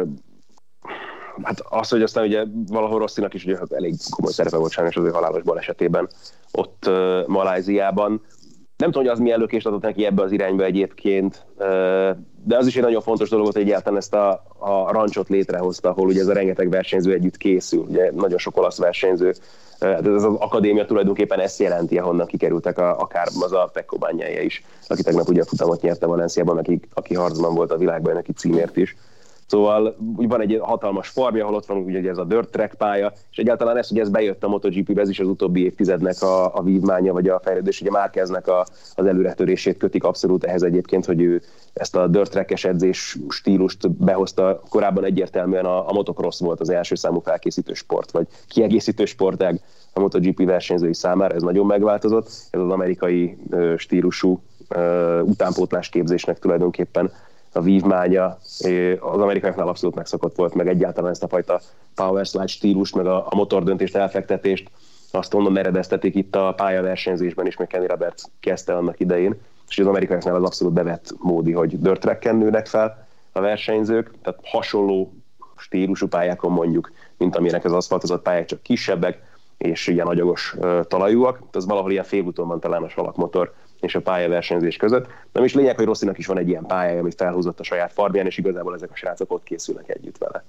hát az, hogy aztán ugye valahol Rossinak is ugye elég komoly szerepe volt sajnos az ő halálos balesetében ott Malajziában. Nem tudom, hogy az milyen lökést adott neki ebbe az irányba egyébként, de az is egy nagyon fontos dolog volt, hogy egyáltalán ezt a rancsot létrehozta, ahol ugye ez a rengeteg versenyző együtt készül. Ugye nagyon sok olasz versenyző. Ez az akadémia tulajdonképpen ezt jelenti, ahonnan kikerültek akár az a Pecco Bagnaia is, aki tegnap ugye a futamot nyerte Valenciában, aki harcban volt a világbajnoki címért is. Szóval úgy van egy hatalmas farmja, ahol ott van ugye ez a dirt track pálya, és egyáltalán ez, hogy ez bejött a MotoGP-be, ez is az utóbbi évtizednek a vívmánya, vagy a fejlődés. Ugye Márqueznek az előretörését kötik abszolút ehhez egyébként, hogy ő ezt a dirt track-es edzés stílust behozta. Korábban egyértelműen a motocross volt az első számú felkészítő sport, vagy kiegészítő sportág a MotoGP versenyzői számára, ez nagyon megváltozott. Ez az amerikai stílusú utánpótlás képzésnek tulajdonképpen a vívmánya az amerikaiaknál abszolút megszokott volt, meg egyáltalán ezt a fajta power slide stílust, meg a motordöntést, elfektetést, azt onnan eredeztetik itt a pályaversenyzésben is, meg Kenny Roberts kezdte annak idején, és az amerikaiaknál az abszolút bevett módi, hogy dirt tracken nőnek fel a versenyzők, tehát hasonló stílusú pályákon mondjuk, mint amilyenek az aszfaltozott pályák, csak kisebbek, és ilyen agyagos talajúak, ez valahol ilyen félúton van talán a salakmotor és a pályaversenyzés között. Nem is lényeg, hogy Rossinak is van egy ilyen pályája, amit felhúzott a saját farmján, és igazából ezek a srácok ott készülnek együtt vele.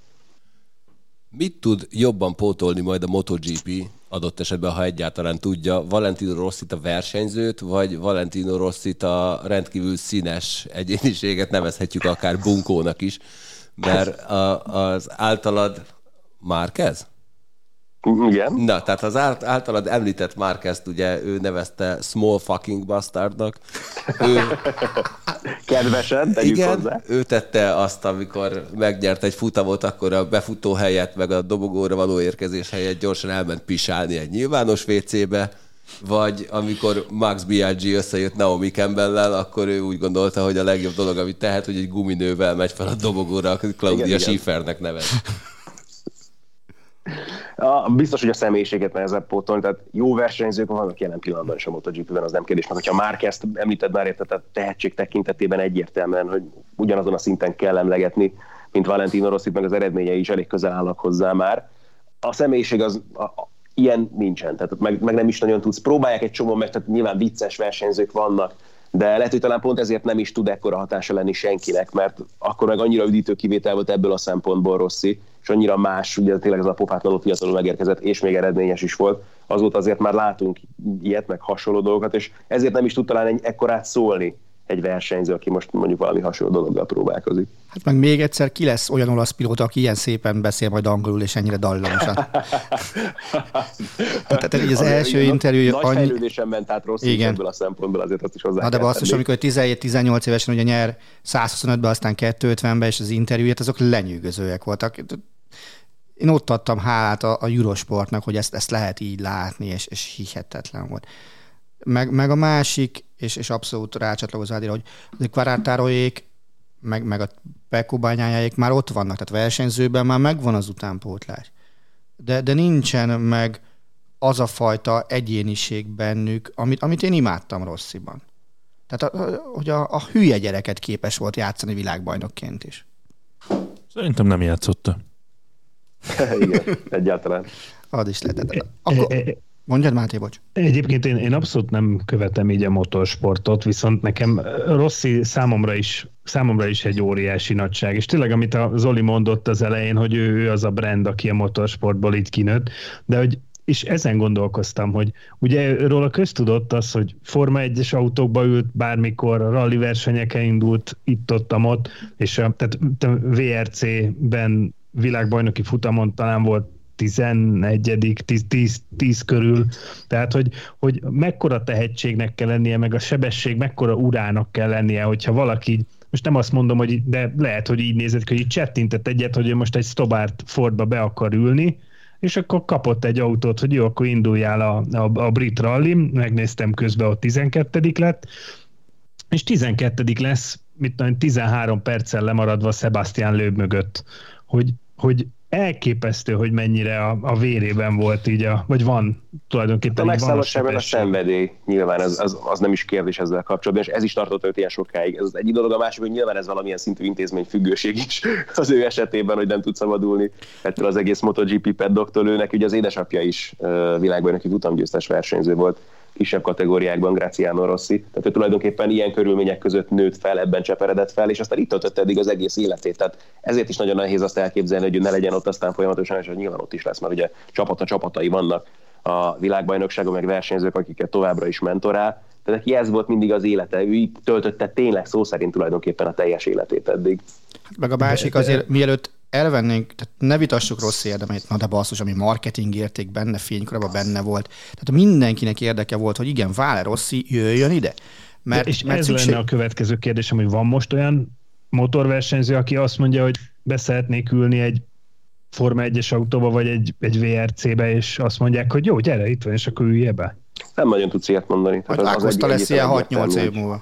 Mit tud jobban pótolni majd a MotoGP adott esetben, ha egyáltalán tudja, Valentino Rossit a versenyzőt, vagy Valentino Rossit a rendkívül színes egyéniséget, nevezhetjük akár bunkónak is, mert az általad Márquez? Igen. Na, tehát az általad említett Márquezt, ugye ő nevezte Small Fucking Bastardnak. Kedvesen, tegyük igen, hozzá. Ő tette azt, amikor megnyert egy futamot, akkor a befutó helyett, meg a dobogóra való érkezés helyett gyorsan elment pisálni egy nyilvános WC-be, vagy amikor Max Biaggi összejött Naomi Campbell-lel, akkor ő úgy gondolta, hogy a legjobb dolog, amit tehet, hogy egy guminővel megy fel a dobogóra, akit Claudia Schiffernek nevez. Biztos, hogy a személyiséget nehezebb pótolni, tehát jó versenyzők vannak jelen pillanatban is a MotoGP-ben, az nem kérdés. Meg hogyha Márquezt említed már, érted, tehát tehetség tekintetében egyértelműen, hogy ugyanazon a szinten kell emlegetni, mint Valentino Rossit, meg az eredményei is elég közel állnak hozzá már. A személyiség az ilyen nincsen, tehát meg nem is nagyon tudsz. Próbálják egy csomó meg, tehát nyilván vicces versenyzők vannak, de lehet, hogy talán pont ezért nem is tud ekkora hatása lenni senkinek, mert akkor meg annyira üdítő kivétel volt ebből a szempontból Rossi, és annyira más, ugye tényleg ez a pofátlanul fiatalul megérkezett, és még eredményes is volt. Azóta azért már látunk ilyet, meg hasonló dolgokat, és ezért nem is tud talán ekkorát szólni egy versenyző, aki most mondjuk valami hasonló dologgal próbálkozik. Hát meg még egyszer, ki lesz olyan olasz pilóta, aki ilyen szépen beszél majd angolul, és ennyire dallamosan. Tehát így az első interjú... Nagy fejlődésen ment át Rossi ebből a szempontból, azért azt is hozzá kell de basszus, tenni. amikor 17-18 évesen ugye nyer 125-ben, aztán 250-ben, és az interjúját, azok lenyűgözőek voltak. Én ott adtam hálát a Eurosportnak, hogy ezt lehet így látni, és hihetetlen volt. Meg a másik, és abszolút rácsatlakoz Ádira, hogy a Quartartaroék, meg a Pecco Bagnajáék már ott vannak, tehát versenyzőben már megvan az utánpótlás. De nincsen meg az a fajta egyéniség bennük, amit én imádtam Rossiban. Tehát hogy a hülye gyereket képes volt játszani világbajnokként is. Szerintem nem játszotta. Igen, egyáltalán. Az is lehetett. Akkor... Mondjad, Máté, bocs. Egyébként én abszolút nem követem így a motorsportot, viszont nekem Rossi számomra is egy óriási nagyság. És tényleg, amit a Zoli mondott az elején, hogy ő az a brand, aki a motorsportból így kinőtt, de hogy és ezen gondolkoztam, hogy ugye róla köztudott az, hogy Forma 1-es autókba ült bármikor, rally versenyeken indult itt-ott, és tehát VRC-ben világbajnoki futamon talán volt 11. 10 körül, tehát hogy mekkora tehetségnek kell lennie, meg a sebesség mekkora urának kell lennie, hogyha valaki, most nem azt mondom, hogy de lehet, hogy így nézett, hogy így csettintett egyet, hogy ő most egy Stobart Fordba be akar ülni, és akkor kapott egy autót, hogy jó, akkor induljál a brit rally, megnéztem közben, ott 12. lett, és 12. lesz, 13 perccel lemaradva Sebastian Loeb mögött, hogy elképesztő, hogy mennyire a vérében volt így, vagy van tulajdonképpen. A megszállosság meg a szenvedély, nyilván az nem is kérdés ezzel kapcsolatban, és ez is tartott őt ilyen sokáig. Ez az egyik dolog, a másik, hogy nyilván ez valamilyen szintű intézményfüggőség is az ő esetében, hogy nem tud szabadulni ettől az egész MotoGP paddoktól. Őnek ugye az édesapja is világbajnoki futamgyőztes versenyző volt kisebb kategóriákban, Graziano Rossi. Tehát ő tulajdonképpen ilyen körülmények között nőtt fel, ebben cseperedett fel, és aztán itt töltötte eddig az egész életét. Tehát ezért is nagyon nehéz azt elképzelni, hogy ő ne legyen ott aztán folyamatosan, és nyilván ott is lesz, mert ugye csapatai vannak a világbajnokságon, meg versenyzők, akiket továbbra is mentorál. Tehát neki ez volt mindig az élete. Ő itt töltötte tényleg szó szerint tulajdonképpen a teljes életét eddig. Meg a másik azért, mielőtt elvennénk, tehát ne vitassuk Rossi érdemeit, na de basszus, ami marketing érték benne, fénykorában benne volt. Tehát mindenkinek érdeke volt, hogy igen, Vale Rossi jöjjön ide. És ez lenne a következő kérdésem, hogy van most olyan motorversenyző, aki azt mondja, hogy be szeretnék ülni egy Forma 1-es autóba, vagy egy VRC-be, és azt mondják, hogy jó, gyere, itt van, és akkor üljél be. Nem nagyon tudsz ilyet mondani. Ákozta lesz ilyen 6-8 év múlva.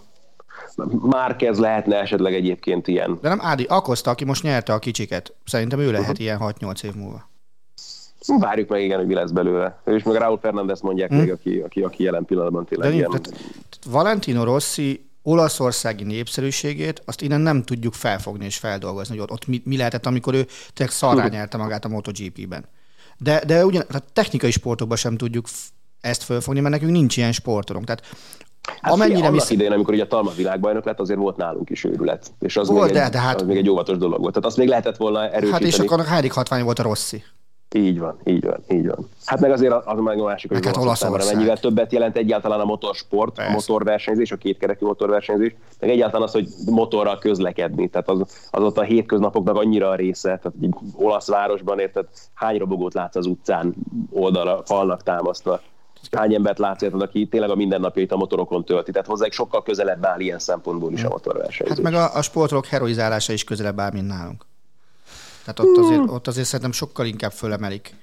Márquez lehetne esetleg egyébként ilyen. De nem Ádi, Acosta, aki most nyerte a kicsiket. Szerintem ő lehet ilyen 6-8 év múlva. Várjuk meg, igen, hogy mi lesz belőle. Ő is meg Raúl Fernández mondják még, aki jelen pillanatban tényleg ilyen. Valentino Rossi olaszországi népszerűségét, azt innen nem tudjuk felfogni és feldolgozni, hogy ott mi lehetett, amikor ő tényleg szarrá nyerte magát a MotoGP-ben. De ugyan a technikai sportokban sem tudjuk ezt felfogni, mert nekünk nincs ilyen sportolónk. Tehát hát annak idején, amikor ugye a Talma világbajnok lett, azért volt nálunk is őrület. És az, volt, az még egy óvatos dolog volt. Tehát azt még lehetett volna erősíteni. Hát és akkor a hányadik hatvány volt a Rossi. Így van. Hát meg azért az meg a másik, hogy Olaszországban mennyivel többet jelent egyáltalán a motorsport, a motorversenyzés, a kétkerekű motorversenyzés, meg egyáltalán az, hogy motorral közlekedni. Tehát az ott a hétköznapoknak annyira a része, tehát egy olasz városban érted, hány robogót látsz az utcán oldalra, falnak támasztva. Hány embert látsz, aki tényleg a mindennapjait a motorokon tölti. Tehát hozzájuk sokkal közelebb áll ilyen szempontból is a motorversenyzés. Hát meg a sportolók heroizálása is közelebb áll, mint nálunk. Tehát ott azért szerintem sokkal inkább fölemelik.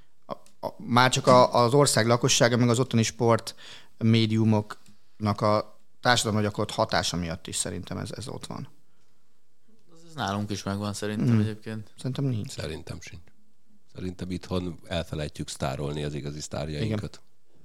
Már csak az ország lakossága, meg az ottani sport médiumoknak a társadalomra gyakorolt hatása miatt is szerintem ez ott van. Ez nálunk is megvan szerintem egyébként. Szerintem nincs. Szerintem sincs. Szerintem itthon elfelejtjük sztárolni az igazi sztárjainkat.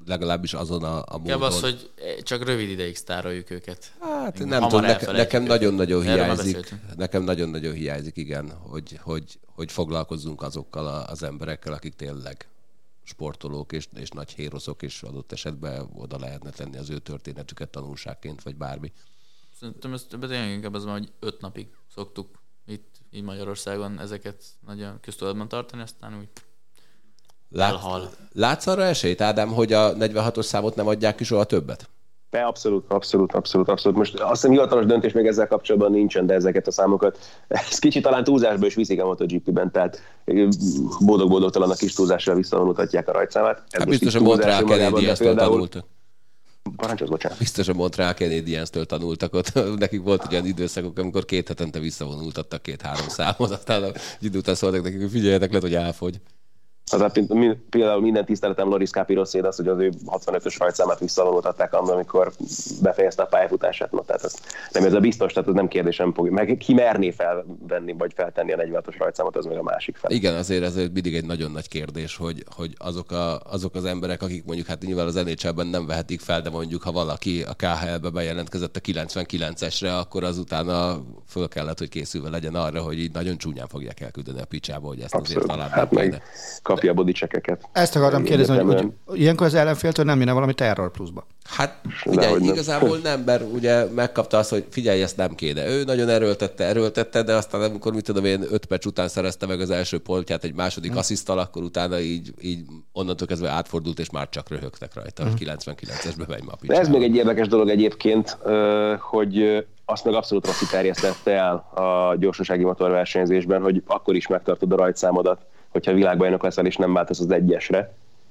legalábbis azon a módon. Inkább az, hogy csak rövid ideig sztároljuk őket. Hát nem tudom, nekem nagyon-nagyon hiányzik. Nekem nagyon-nagyon hiányzik, igen, hogy foglalkozzunk azokkal az emberekkel, akik tényleg sportolók és nagy héroszok, és adott esetben oda lehetne tenni az ő történetüket tanulságként, vagy bármi. Szerintem ez tényleg inkább az van, hogy 5 napig szoktuk itt így Magyarországon ezeket nagyon köztudatban tartani, aztán úgy elhal. Látsz arra esélyt, Ádám, hogy a 46-os számot nem adják ki soha többet? Abszolút. Most azt hiszem hivatalos döntés még ezzel kapcsolatban nincsen, de ezeket a számokat, ez kicsit talán túlzásba is viszik a MotoGP-ben, tehát boldog-boldogtalan a kis túlzással visszavonultatják a rajtszámát. Hát biztos a Montreal Canadiens-től tanultak. Parancsolsz, bocsánat. Biztos a Montreal Canadiens-től tanultak ott. Nekik volt olyan időszakok, amikor 2 hetente visszavonultattak 2-3 számot, aztán egy idő után szóltak nekik, hogy figyeljetek, lehet, hogy elfogy. Például minden tiszteletem Loris Capirosséd az, hogy az ő 65-ös rajtszámát visszavonultatták annak, amikor befejezte a pályafutását. No, tehát nem ez a biztos, tehát ez nem kérdésem fog. Meg ki merné felvenni, vagy feltenni a 46-os rajtszámot, az meg a másik fel. Igen, azért ez mindig egy nagyon nagy kérdés, hogy azok az emberek, akik mondjuk hát nyilván az NHL-ben nem vehetik fel, de mondjuk ha valaki a KHL-be bejelentkezett a 99-esre, akkor azután föl kellett, hogy készülve legyen arra, hogy így nagyon csúnyán fogják elküldeni a picsába, hogy ezt azért talán hát meg kapja a bodycheckeket. Ezt akartam kérdezni, hogy ilyenkor az ellenféltől nem jönne valami terror pluszba. Hát figyelj, igazából nem, mert ugye megkapta azt, hogy figyelj, ezt nem kéne. Ő nagyon erőltette, de aztán amikor, mit tudom én, 5 perc után szerezte meg az első poltját egy második assziszttal, akkor utána így onnantól kezdve átfordult, és már csak röhögtek rajta, hogy 99-esbe megy ma a picsába. De ez még egy érdekes dolog egyébként, hogy azt meg abszolút Rossi terjesztette el a gyorsasági motorversenyzésben, hogy akkor is megtartod a rajtszámodat, hogyha világbajnok leszel, és nem váltasz az 1-esre.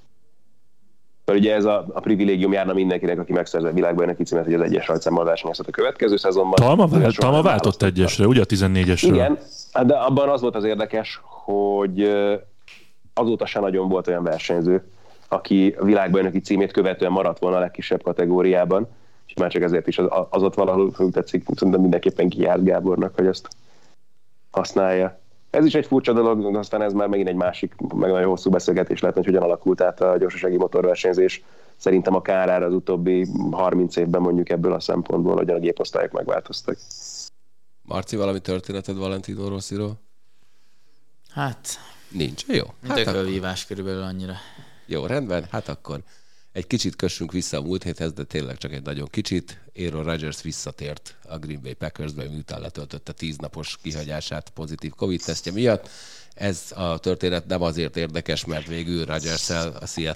Mert ugye ez a privilégium járna mindenkinek, aki megszerzett világbajnoki címet, hogy az 1-es rajtszámmal versenyezhet a következő szezonban. Talma váltott 1-esre, ugye a 14-esről? Igen, de abban az volt az érdekes, hogy azóta se nagyon volt olyan versenyző, aki a világbajnoki címét követően maradt volna a legkisebb kategóriában, és már csak ezért is az ott valahol tetszik, szerintem mindenképpen kijárt Gábornak, hogy ezt használja. Ez is egy furcsa dolog, aztán ez már megint egy másik, meg nagyon hosszú beszélgetés lehet, hogy hogyan alakult át a gyorsasági motorversenyzés. Szerintem a kárára az utóbbi 30 évben mondjuk ebből a szempontból, hogy a géposztályok megváltoztak. Marci, valami történeted Valentino Rossiról? Hát... Nincs. Jó. Mint ökölvívás körülbelül annyira. Jó, rendben. Hát akkor egy kicsit kössünk vissza a múlt héthez, de tényleg csak egy nagyon kicsit. Aaron Rodgers visszatért a Green Bay Packersbe, miután letöltötte 10 napos kihagyását pozitív Covid-tesztje miatt. Ez a történet nem azért érdekes, mert végül Rodgers-szel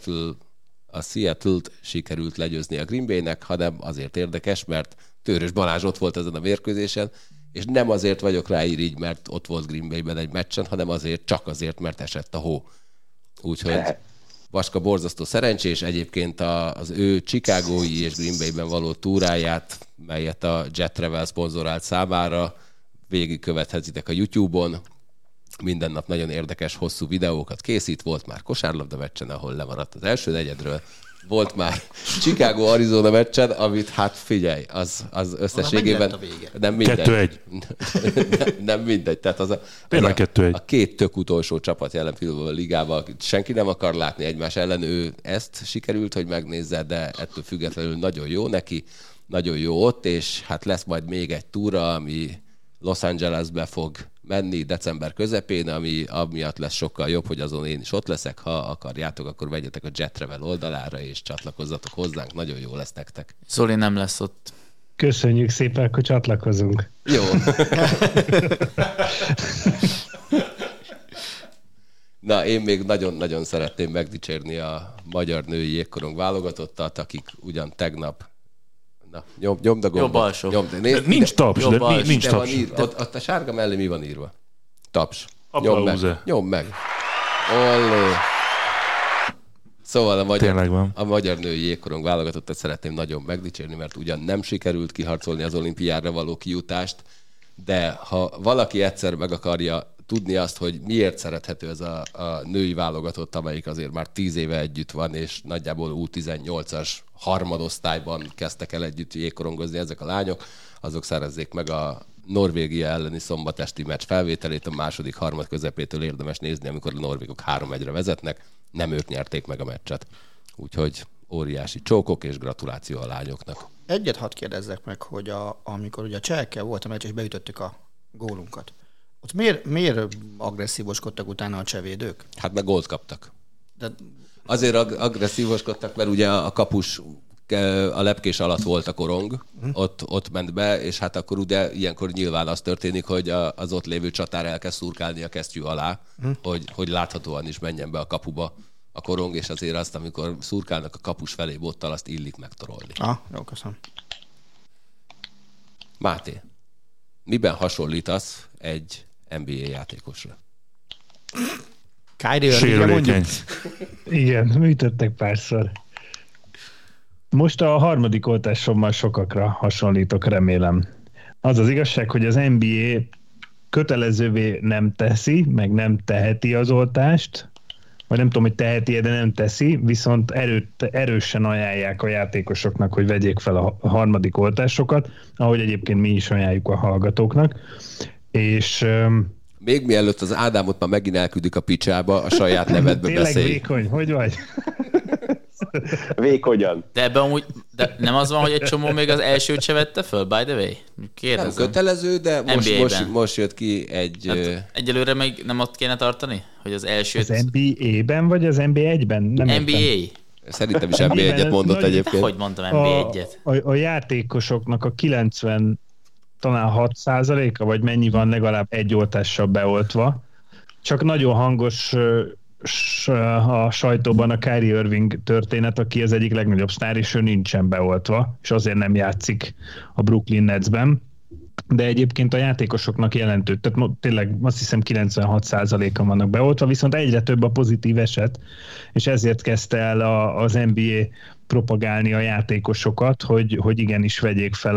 a Seattle-t sikerült legyőzni a Green Bay-nek, hanem azért érdekes, mert Tőrös Balázs ott volt ezen a mérkőzésen, és nem azért vagyok rá így, mert ott volt Green Bay-ben egy meccsen, hanem csak azért, mert esett a hó. Úgyhogy Vaska borzasztó szerencsés, egyébként az ő chicagói és Green Bay-ben való túráját, melyet a Jet Travel szponzorált számára végigkövethetitek a YouTube-on. Minden nap nagyon érdekes, hosszú videókat készít, volt már kosárlabda meccsen, ahol lemaradt az első negyedről, volt már Chicago-Arizona meccsen, amit hát figyelj, az összességében nem mindegy. 2-1. Nem mindegy. Tehát az a 2 tök utolsó csapat jelen pillanatban a ligában, senki nem akar látni egymás ellen, ő ezt sikerült, hogy megnézze, de ettől függetlenül nagyon jó neki, nagyon jó ott, és hát lesz majd még egy túra, ami Los Angelesbe fog menni december közepén, ami amiatt lesz sokkal jobb, hogy azon én is ott leszek. Ha akarjátok, akkor vegyetek a Jet Travel oldalára, és csatlakozzatok hozzánk. Nagyon jó lesz nektek. Zoli nem lesz ott. Köszönjük szépen, akkor csatlakozunk. Jó. Na, én még nagyon-nagyon szeretném megdicsérni a magyar női jégkorong válogatottat, akik ugyan tegnap nyomd a gombot. Jobb alsó. Nincs taps, de nincs taps. Ott a sárga mellé mi van írva? Taps. Nyomd meg. Ollé. Szóval a magyar női jégkorong válogatottat szeretném nagyon megdicsérni, mert ugyan nem sikerült kiharcolni az olimpiára való kijutást, de ha valaki egyszer meg akarja tudni azt, hogy miért szerethető ez a női válogatott, amelyik azért már 10 éve együtt van, és nagyjából U18-as harmadosztályban kezdtek el együtt jégkorongozni ezek a lányok, azok szerezzék meg a Norvégia elleni szombatesti meccs felvételét, a második harmad közepétől érdemes nézni, amikor a norvégok 3-1-re vezetnek, nem ők nyerték meg a meccset. Úgyhogy óriási csókok és gratuláció a lányoknak. Egyet hadd kérdezzek meg, hogy amikor ugye a csehekkel volt a meccs, és beütöttük a gólunkat, ott miért agresszívoskodtak utána a csehvédők? Hát meg gólt kaptak. De... Azért agresszívoskodtak, mert ugye a kapus a lepkés alatt volt a korong, ott ment be, és hát akkor ugye ilyenkor nyilván az történik, hogy az ott lévő csatár elkezd szurkálni a kesztyű alá, hogy láthatóan is menjen be a kapuba a korong, és azért azt, amikor szurkálnak a kapus felé bottal, azt illik megtorolni. Jó, köszönöm. Máté, miben hasonlítasz egy NBA játékosra? Kyrie Irvingre Sérülékeny. mondjuk. Igen, műtöttek párszor. Most a harmadik oltásommal sokakra hasonlítok, remélem. Az az igazság, hogy az NBA kötelezővé nem teszi, meg nem teheti az oltást, vagy nem tudom, hogy teheti, de nem teszi, viszont erősen ajánlják a játékosoknak, hogy vegyék fel a harmadik oltásokat, ahogy egyébként mi is ajánljuk a hallgatóknak. És Még mielőtt az Ádámot már megint elküldik a picsába, a saját nevedbe tényleg beszélj. vékony, hogy vagy? Vékonyan. De ebben amúgy de nem az van, hogy egy csomó még az elsőt se vette föl, by the way? Nem Kérdezem. kötelező, de NBA-ben. most jött ki egy... Hát egyelőre még nem ott kéne tartani? Hogy az elsőt... Az NBA-ben, vagy az NBA-1-ben? Nem értem. NBA? Szerintem is NBA-1-et mondott Nagy- egyébként. Hogy mondtam NBA-1-et? A játékosoknak a 90 talán 6%-a, vagy mennyi van legalább egy oltással beoltva. Csak nagyon hangos a sajtóban a Kyrie Irving történet, aki az egyik legnagyobb sztár, és ő nincsen beoltva, és azért nem játszik a Brooklyn Netsben. De egyébként a játékosoknak jelentő, tehát tényleg azt hiszem 96%-an vannak beoltva, viszont egyre több a pozitív eset, és ezért kezdte el az NBA propagálni a játékosokat, hogy igenis vegyék fel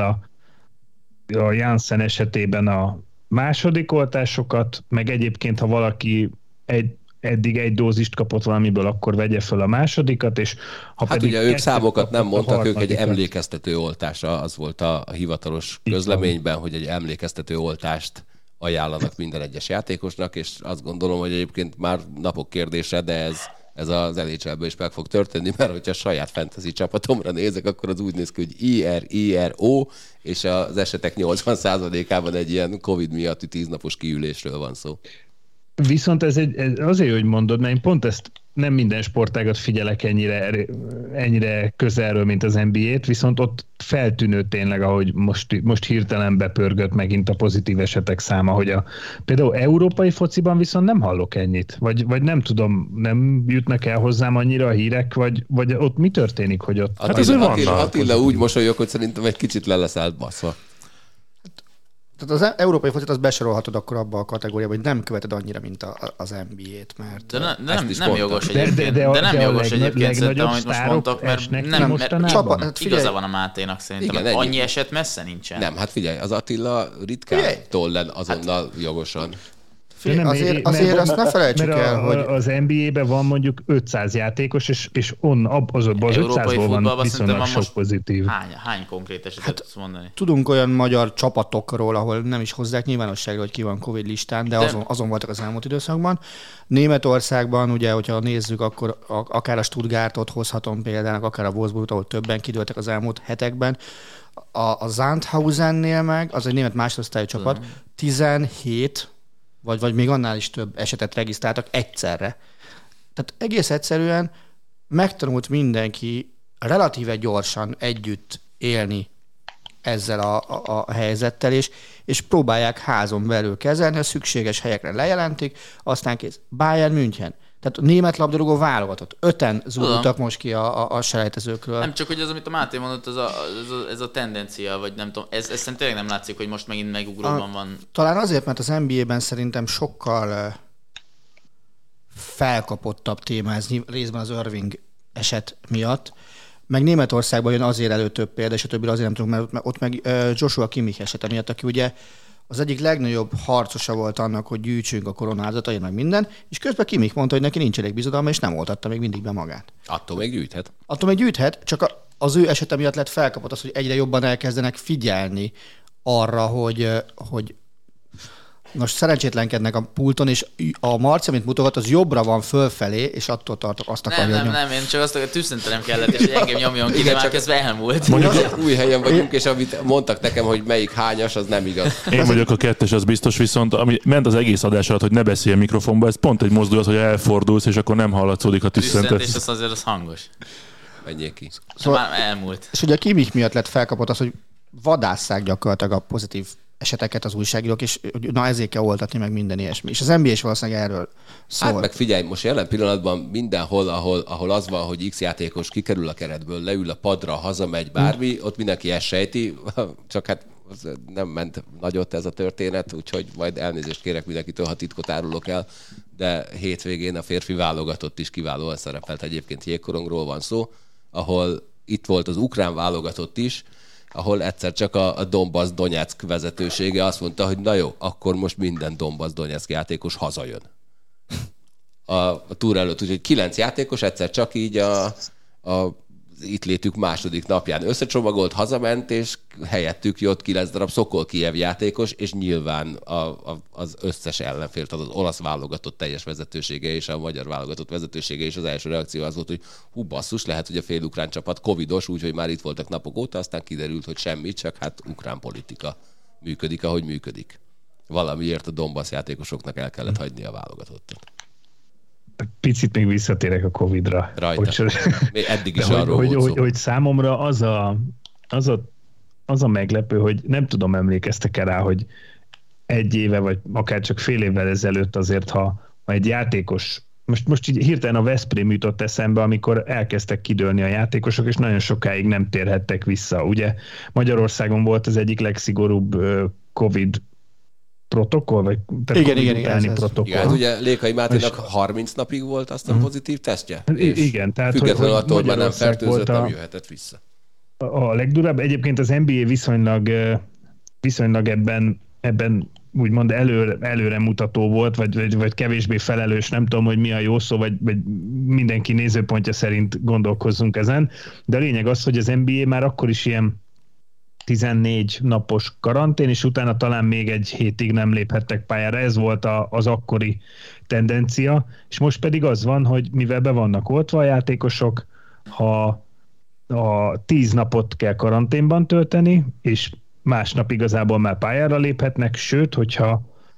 a Janssen esetében a második oltásokat, meg egyébként, ha valaki eddig egy dózist kapott valamiből, akkor vegye fel a másodikat, és ha Hát pedig ugye ők számokat nem kapott, a mondtak, ők egy harmadikat. emlékeztető oltásra, az volt a hivatalos Itt közleményben, hogy egy emlékeztető oltást ajánlanak minden egyes játékosnak, és azt gondolom, hogy egyébként már napok kérdése, de ez az NHL-ben is meg fog történni, mert hogyha a saját fantasy csapatomra nézek, akkor az úgy néz ki, hogy IR-IRO, és az esetek 80%-ában egy ilyen Covid miatti 10 napos kiülésről van szó. Viszont ez azért, hogy mondod, mert én pont ezt nem minden sportágat figyelek ennyire közelről, mint az NBA-t, viszont ott feltűnő tényleg, ahogy most hirtelen bepörgött megint a pozitív esetek száma, hogy például európai fociban viszont nem hallok ennyit, vagy nem tudom, nem jutnak el hozzám annyira a hírek, vagy ott mi történik, hogy ott... Attila úgy mosolyog, hogy szerintem egy kicsit le lesz baszva. Tehát az európai focit azt besorolhatod akkor abba a kategóriába, hogy nem követed annyira, mint az NBA-t, mert... De Ezt is nem mondtam. jogos egyébként. De nem jogos egyébként szerintem, amit most mondtak, mert nem, Csapat, igaza van a Máténak szerintem. Igen, Annyi eset messze nincsen. Nem, hát figyelj, az Attila ritkán toll azonnal jogosan. Azért azt ne felejtsük el, hogy... Az NBA-ben van mondjuk 500 játékos, és azokban az 500-ból van viszonylag sok pozitív. Hány konkrét esetet tudsz mondani? Tudunk olyan magyar csapatokról, ahol nem is hozzák nyilvánosságra, hogy ki van Covid listán, de azon voltak az elmúlt időszakban. Németországban, ugye, hogyha nézzük, akkor akár a Stuttgartot hozhatom példának, akár a Wolfsburgot, ahol többen kidőltek az elmúlt hetekben. A Sandhausennél meg, az egy német másodosztályú csapat, 17 vagy még annál is több esetet regisztráltak egyszerre. Tehát egész egyszerűen megtanult mindenki relatíve gyorsan együtt élni ezzel a helyzettel, és próbálják házon belül kezelni, a szükséges helyekre lejelentik, aztán kész. Bayern München. Tehát a német labdarúgó válogatott. 5-en zúdultak most ki a selejtezőkről. Nem csak, hogy az, amit a Máté mondott, ez a tendencia, vagy nem tudom, ez szerintem tényleg nem látszik, hogy most megint megugróban van. Talán azért, mert az NBA-ben szerintem sokkal felkapottabb téma ez részben az Irving eset miatt, meg Németországban jön azért elő több példa, és a többi azért nem tudunk, mert ott meg Joshua Kimmich esete miatt, aki ugye az egyik legnagyobb harcosa volt annak, hogy gyűjtsünk a koronázatait, meg minden, és közben Kimmich mondta, hogy neki nincs elég bizodalma, és nem oltatta még mindig be magát. Attól még gyűjthet. Attól még gyűjthet, csak az ő esete miatt lett felkapott az, hogy egyre jobban elkezdenek figyelni arra, hogy most szerencsétlenkednek a pulton, és a Marci, amit mutogat, az jobbra van fölfelé, és attól tartok, azt akarja. Nem, én csak azt, hogy tüsszentelem kellett, és hogy engem nyomjon ki, de már közben elmúlt. Mondjuk új helyen vagyunk, és amit mondtak nekem, hogy melyik hányas, az nem igaz. Én vagyok a 2-es, az biztos, viszont ami ment az egész adás alatt, hogy ne beszélj a mikrofonba, ez pont egy mozdulat, hogy elfordulsz, és akkor nem hallatszódik a tüsszentet. És az azért az hangos. Menjél ki. Szóval már elmúlt. És ugye a Kimmich miatt lett felkapott az, hogy vadásszák gyakorlatilag a pozitív eseteket az újságírók, és na ezért kell oltatni meg minden ilyesmi. És az NBA is valószínűleg erről szól. Hát meg figyelj, most jelen pillanatban mindenhol, ahol az van, hogy X játékos kikerül a keretből, leül a padra, hazamegy, bármi, ott mindenki ezt sejti, csak hát nem ment nagyot ez a történet, úgyhogy majd elnézést kérek mindenkitől, ha titkot árulok el, de hétvégén a férfi válogatott is kiválóan szerepelt, egyébként jégkorongról van szó, ahol itt volt az ukrán válogatott is, ahol egyszer csak a Donbass-Donetsk vezetősége azt mondta, hogy na jó, akkor most minden Donbass-Donetsk játékos hazajön. A túra előtt, úgyhogy 9 játékos egyszer csak így a itt létük második napján összecsomagolt, hazament, és helyettük jött 9 darab Szokol Kijev játékos, és nyilván az összes ellenfél, tehát az olasz válogatott teljes vezetősége és a magyar válogatott vezetősége, és az első reakció az volt, hogy hú basszus, lehet, hogy a fél ukrán csapat covidos, úgyhogy már itt voltak napok óta, aztán kiderült, hogy semmi, csak hát ukrán politika működik, ahogy működik. Valamiért a Donbass játékosoknak el kellett hagyni a válogatottat. Picit még visszatérek a Covid-ra. Rajta. Eddig is arról volt szó. Hogy számomra az a meglepő, hogy nem tudom, emlékeztek-e rá, hogy egy éve, vagy akár csak fél évvel ezelőtt azért, ha egy játékos, most így hirtelen a Veszprém jutott eszembe, amikor elkezdtek kidőlni a játékosok, és nagyon sokáig nem térhettek vissza. Ugye Magyarországon volt az egyik legszigorúbb Covid protokoll, vagy igen, protokoll. Igen, ugye Lékai Máténak 30 napig volt aztán pozitív tesztje? Igen, tehát függetlenül attól, hogy nem fertőzött, nem jöhetett vissza. A legdurább. Egyébként az NBA viszonylag ebben úgymond előre mutató volt, vagy kevésbé felelős, nem tudom, hogy mi a jó szó, vagy mindenki nézőpontja szerint gondolkozzunk ezen, de a lényeg az, hogy az NBA már akkor is ilyen 14 napos karantén, és utána talán még egy hétig nem léphettek pályára. Ez volt az akkori tendencia, és most pedig az van, hogy mivel be vannak oltva a játékosok, ha 10 napot kell karanténban tölteni, és másnap igazából már pályára léphetnek, sőt, hogyha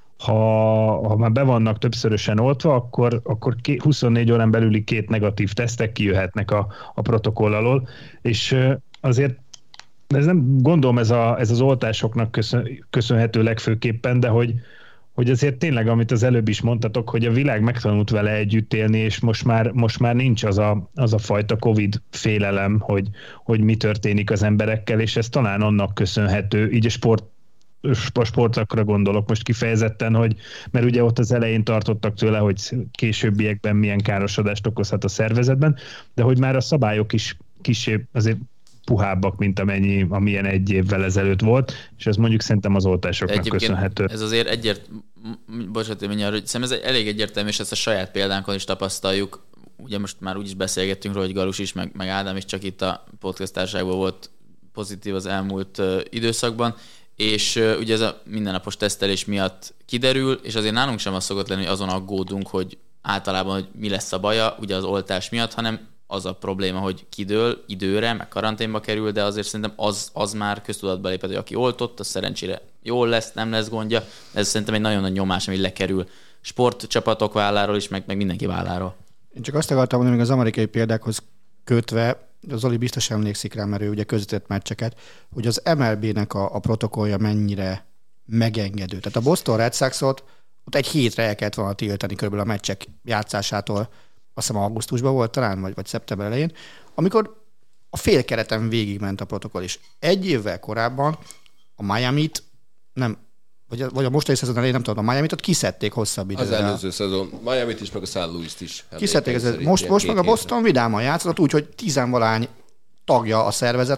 már be vannak többszörösen oltva, akkor 24 órán belüli 2 negatív tesztek kijöhetnek a protokoll alól, és azért ez nem gondolom ez az oltásoknak köszönhető legfőképpen, de hogy azért tényleg, amit az előbb is mondtatok, hogy a világ megtanult vele együtt élni, és most már nincs az a fajta Covid félelem, hogy mi történik az emberekkel, és ez talán annak köszönhető, így a sportokra gondolok most kifejezetten, mert ugye ott az elején tartottak tőle, hogy későbbiekben milyen károsodást okozhat a szervezetben, de hogy már a szabályok is kisebb, azért puhábbak, mint amilyen egy évvel ezelőtt volt, és ez mondjuk szerintem az oltásoknak köszönhető. Ez azért szerintem ez elég egyértelmű, és ezt a saját példánkon is tapasztaljuk. Ugye most már úgy is beszélgettünk róla, hogy Galus is, meg Ádám is csak itt a podcast társaságban volt pozitív az elmúlt időszakban, és ugye ez a mindennapos tesztelés miatt kiderül, és azért nálunk sem az szokott lenni, hogy azon aggódunk, hogy általában, hogy mi lesz a baja, ugye az oltás miatt, hanem az a probléma, hogy kidől időre, meg karanténba kerül, de azért szerintem az már köztudatba lépett, hogy aki oltott, az szerencsére jól lesz, nem lesz gondja. Ez szerintem egy nagyon nagy nyomás, ami lekerül sportcsapatok válláról is, meg mindenki válláról. Én csak azt akartam mondani, még az amerikai példákhoz kötve, Zoli biztos emlékszik rá, mert ő ugye közvetett meccseket, hogy az MLB-nek a protokollja mennyire megengedő. Tehát a Boston Red Sox-ot ott egy hétre el kellett volna tiltani körülbelül a meccsek játszásától, azt hiszem augusztusban volt talán, vagy szeptember elején, amikor a félkereten végigment a protokoll is. Egy évvel korábban a Miamit nem, vagy a mostani szezon elején, nem tudom, a Miamit kiszedték hosszabb időre. Az előző szezon. Miamit is, meg a St. Louis-t is. Kiszedték, most meg a Boston vidáman játszott úgy, hogy 10-valány tagja a szervezetnek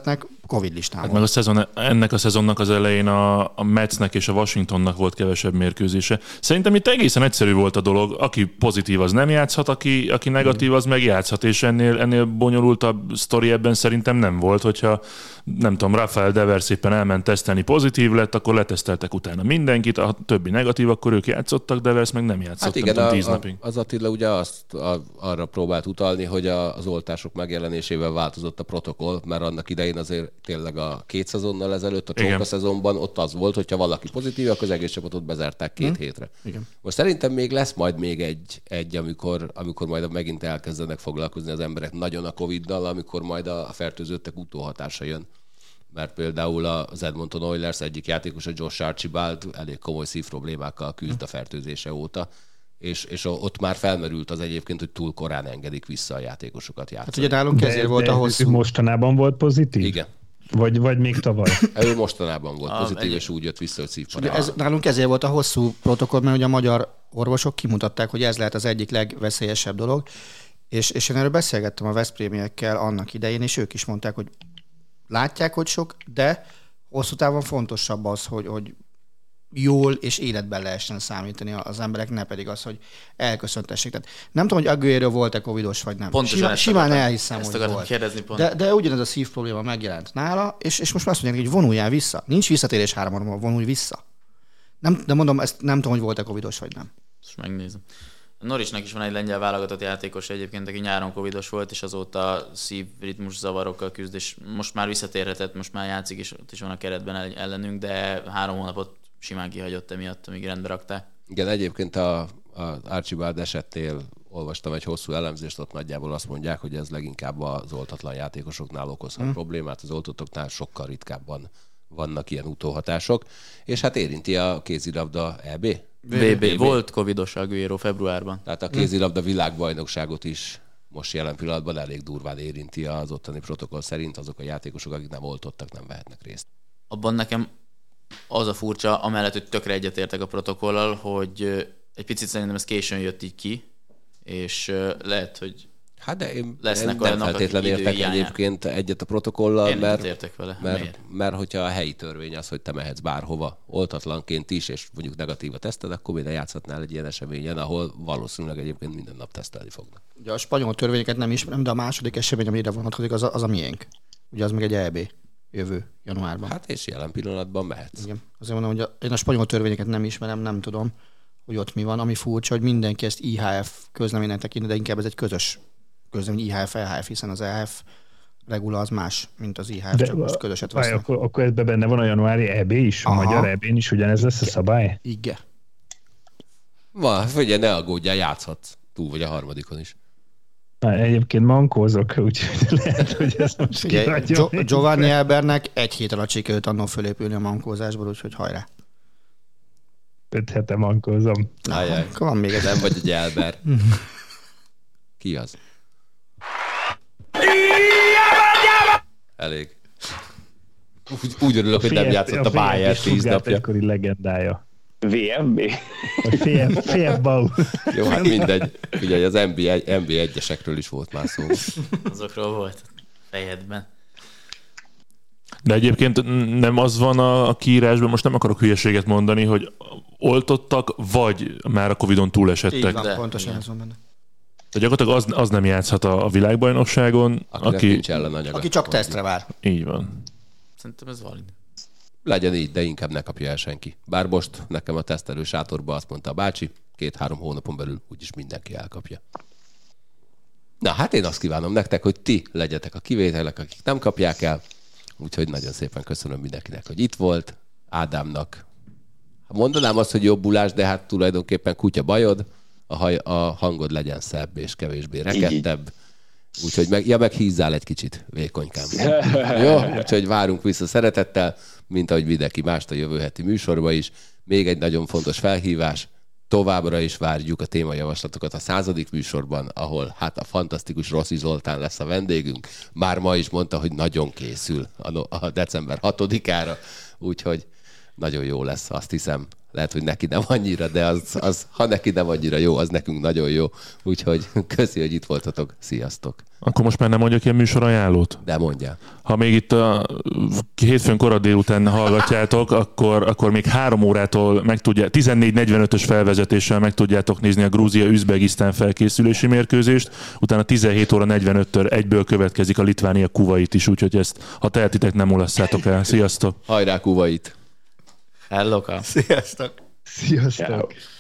Covid listán Hát volt. meg ennek a szezonnak az elején a Metsnek és a Washingtonnak volt kevesebb mérkőzése. Szerintem itt egészen egyszerű volt a dolog. Aki pozitív, az nem játszhat, aki negatív, az meg játszhat, és ennél bonyolultabb sztori ebben szerintem nem volt, hogyha nem tudom, Rafael Devers éppen elment tesztelni, pozitív lett, akkor leteszteltek utána mindenkit, a többi negatív, akkor ők játszottak, Devers meg nem játszott, Hát igen, nem tudom, 10 napig. az Attila ugye arra próbált utalni, hogy az oltások megjelenésével változott a protokoll, mert annak idején azért tényleg a 2 szezonnal ezelőtt, a csonka szezonban ott az volt, hogyha valaki pozitív, akkor az egész csapatot bezárták 2 hétre. Igen. Most szerintem még lesz majd még egy amikor majd megint elkezdenek foglalkozni az emberek nagyon a Covid-dal, amikor majd a fertőzöttek utóhatása jön. Mert például az Edmonton Oilers egyik játékosa, Josh Archibald elég komoly szívproblémákkal küzd a fertőzése óta, és ott már felmerült az egyébként, hogy túl korán engedik vissza a játékosokat játszani. Hát ugye nálunk ezért volt a hosszú... Mostanában volt pozitív? Igen. Vagy még tavaly? Ő mostanában volt pozitív, és úgy jött vissza, hogy szívparál. Nálunk ezért volt a hosszú protokoll, mert ugye a magyar orvosok kimutatták, hogy ez lehet az egyik legveszélyesebb dolog, és én erről beszélgettem a veszprémiekkel annak idején, és ők is mondták, hogy látják, hogy sok, de hosszú távon fontosabb az, hogy jól és életben lehessen számítani az emberek, ne pedig az, hogy elköszöntessék. Tehát nem tudom, hogy Aguero volt-e covidos, vagy nem. Simán elhiszem, hogy volt. Kérdezni pont. De ugyanez a szív probléma megjelent nála, és most már azt mondják, hogy vonuljál vissza. Nincs visszatérés 3-ban, vonulj vissza. De mondom, ezt nem tudom, hogy volt-e covidos, vagy nem. Most megnézem. Norwichnak is van egy lengyel válogatott játékos egyébként, aki nyáron covidos volt, és azóta szívritmus zavarokkal küzd, és most már visszatérhetett, most már játszik, és ott is van a keretben ellenünk, de 3 hónapot simán kihagyott emiatt, amíg rendbe rakták. Igen, egyébként az Archibald esetnél olvastam egy hosszú elemzést, ott nagyjából azt mondják, hogy ez leginkább az oltatlan játékosoknál okozhat problémát, az oltottoknál sokkal ritkábban vannak ilyen utóhatások, és hát érinti a kézilabda EB? VB. Volt covidos Aguero februárban. Tehát a kézilabda világbajnokságot is most jelen pillanatban elég durván érinti az ottani protokoll szerint, azok a játékosok, akik nem oltottak, nem vehetnek részt. Abban nekem az a furcsa, amellett, hogy tökre egyetértek a protokollal, hogy egy picit szerintem ez későn jött így ki, és lehet, hogy hát de én lesznek nem feltétlenül értek egyébként egyet a protokollal, mert hogyha a helyi törvény az, hogy te mehetsz bárhova oltatlanként is, és mondjuk negatív a teszted, akkor minden játszhatnál egy ilyen eseményen, ahol valószínűleg egyébként minden nap tesztelni fognak. Ugye a spanyol törvényeket nem ismerem, de a második esemény, amire vonatkozik, az a miénk. Ugye az meg egy EB jövő januárban. Hát és jelen pillanatban mehetsz. Igen. Azért mondom, hogy én a spanyol törvényeket nem ismerem, nem tudom, hogy ott mi van. Ami furcsa, hogy mindenki ezt IHF közleménynek tekint, de inkább ez egy közös közlemény IHF-EHF, hiszen az EHF regula az más, mint az IHF, csak most közöset vesznek. Akkor ebben benne van a januári EB is, a magyar EB-n is ugyanez lesz a szabály? Igen. Figyelj, ne aggódjál, játszhatsz. Túl vagy a harmadikon is. Egyébként mankózok, úgyhogy lehet, hogy ez most kihagyom. Giovanni Elbernek 1 hét alatt sikerült annól fölépülni a mankózásból, úgyhogy hajrá. 5 hete mankózom. Akkor van még egy. Nem vagy egy Elber. Ki az? Elég. Úgy örülök, hogy nem játszott a Bayern 10 napja. Egykori legendája. VFB? VFB. Jó, hát mindegy. Ugye az NBA 1-esekről is volt már szó. Azokról volt fejedben. De egyébként nem az van a kiírásban, most nem akarok hülyeséget mondani, hogy oltottak, vagy már a Covid-on túlesettek. Így van, pontosan ez van benne. De gyakorlatilag az nem játszhat a világbajnokságon, aki csak tesztre vár. Így van. Szerintem ez valid. Legyen így, de inkább ne kapja el senki. Bár most nekem a tesztelő sátorban azt mondta a bácsi, 2-3 hónapon belül úgyis mindenki elkapja. Na, hát én azt kívánom nektek, hogy ti legyetek a kivételek, akik nem kapják el. Úgyhogy nagyon szépen köszönöm mindenkinek, hogy itt volt. Ádámnak mondanám azt, hogy jobbulás, de hát tulajdonképpen kutya bajod, a hangod legyen szebb és kevésbé rekettebb. Úgyhogy meg hízzál egy kicsit, vékonykám. Jó, úgyhogy várunk vissza szeretettel, mint ahogy mindenki mást a jövő heti műsorba is. Még egy nagyon fontos felhívás, továbbra is várjuk a témajavaslatokat a 100. műsorban, ahol hát a fantasztikus Rossi Zoltán lesz a vendégünk. Már ma is mondta, hogy nagyon készül a december 6-ára, úgyhogy nagyon jó lesz, azt hiszem. Lehet, hogy neki nem annyira, de ha neki nem annyira jó, az nekünk nagyon jó. Úgyhogy köszi, hogy itt voltatok. Sziasztok! Akkor most már nem mondjak ilyen műsorajánlót? De mondjál. Ha még itt a hétfőn korai délután hallgatjátok, akkor még 3 órától 14:45-ös felvezetéssel meg tudjátok nézni a Grúzia-Üzbegisztán felkészülési mérkőzést, utána 17:45-től egyből következik a Litvánia-Kuvait is, úgyhogy ezt, ha tehetitek, nem mulasszátok el. Sziasztok! Hajrá, Kuvait! Hello, Sziasztok! Sziasztok! Ciao.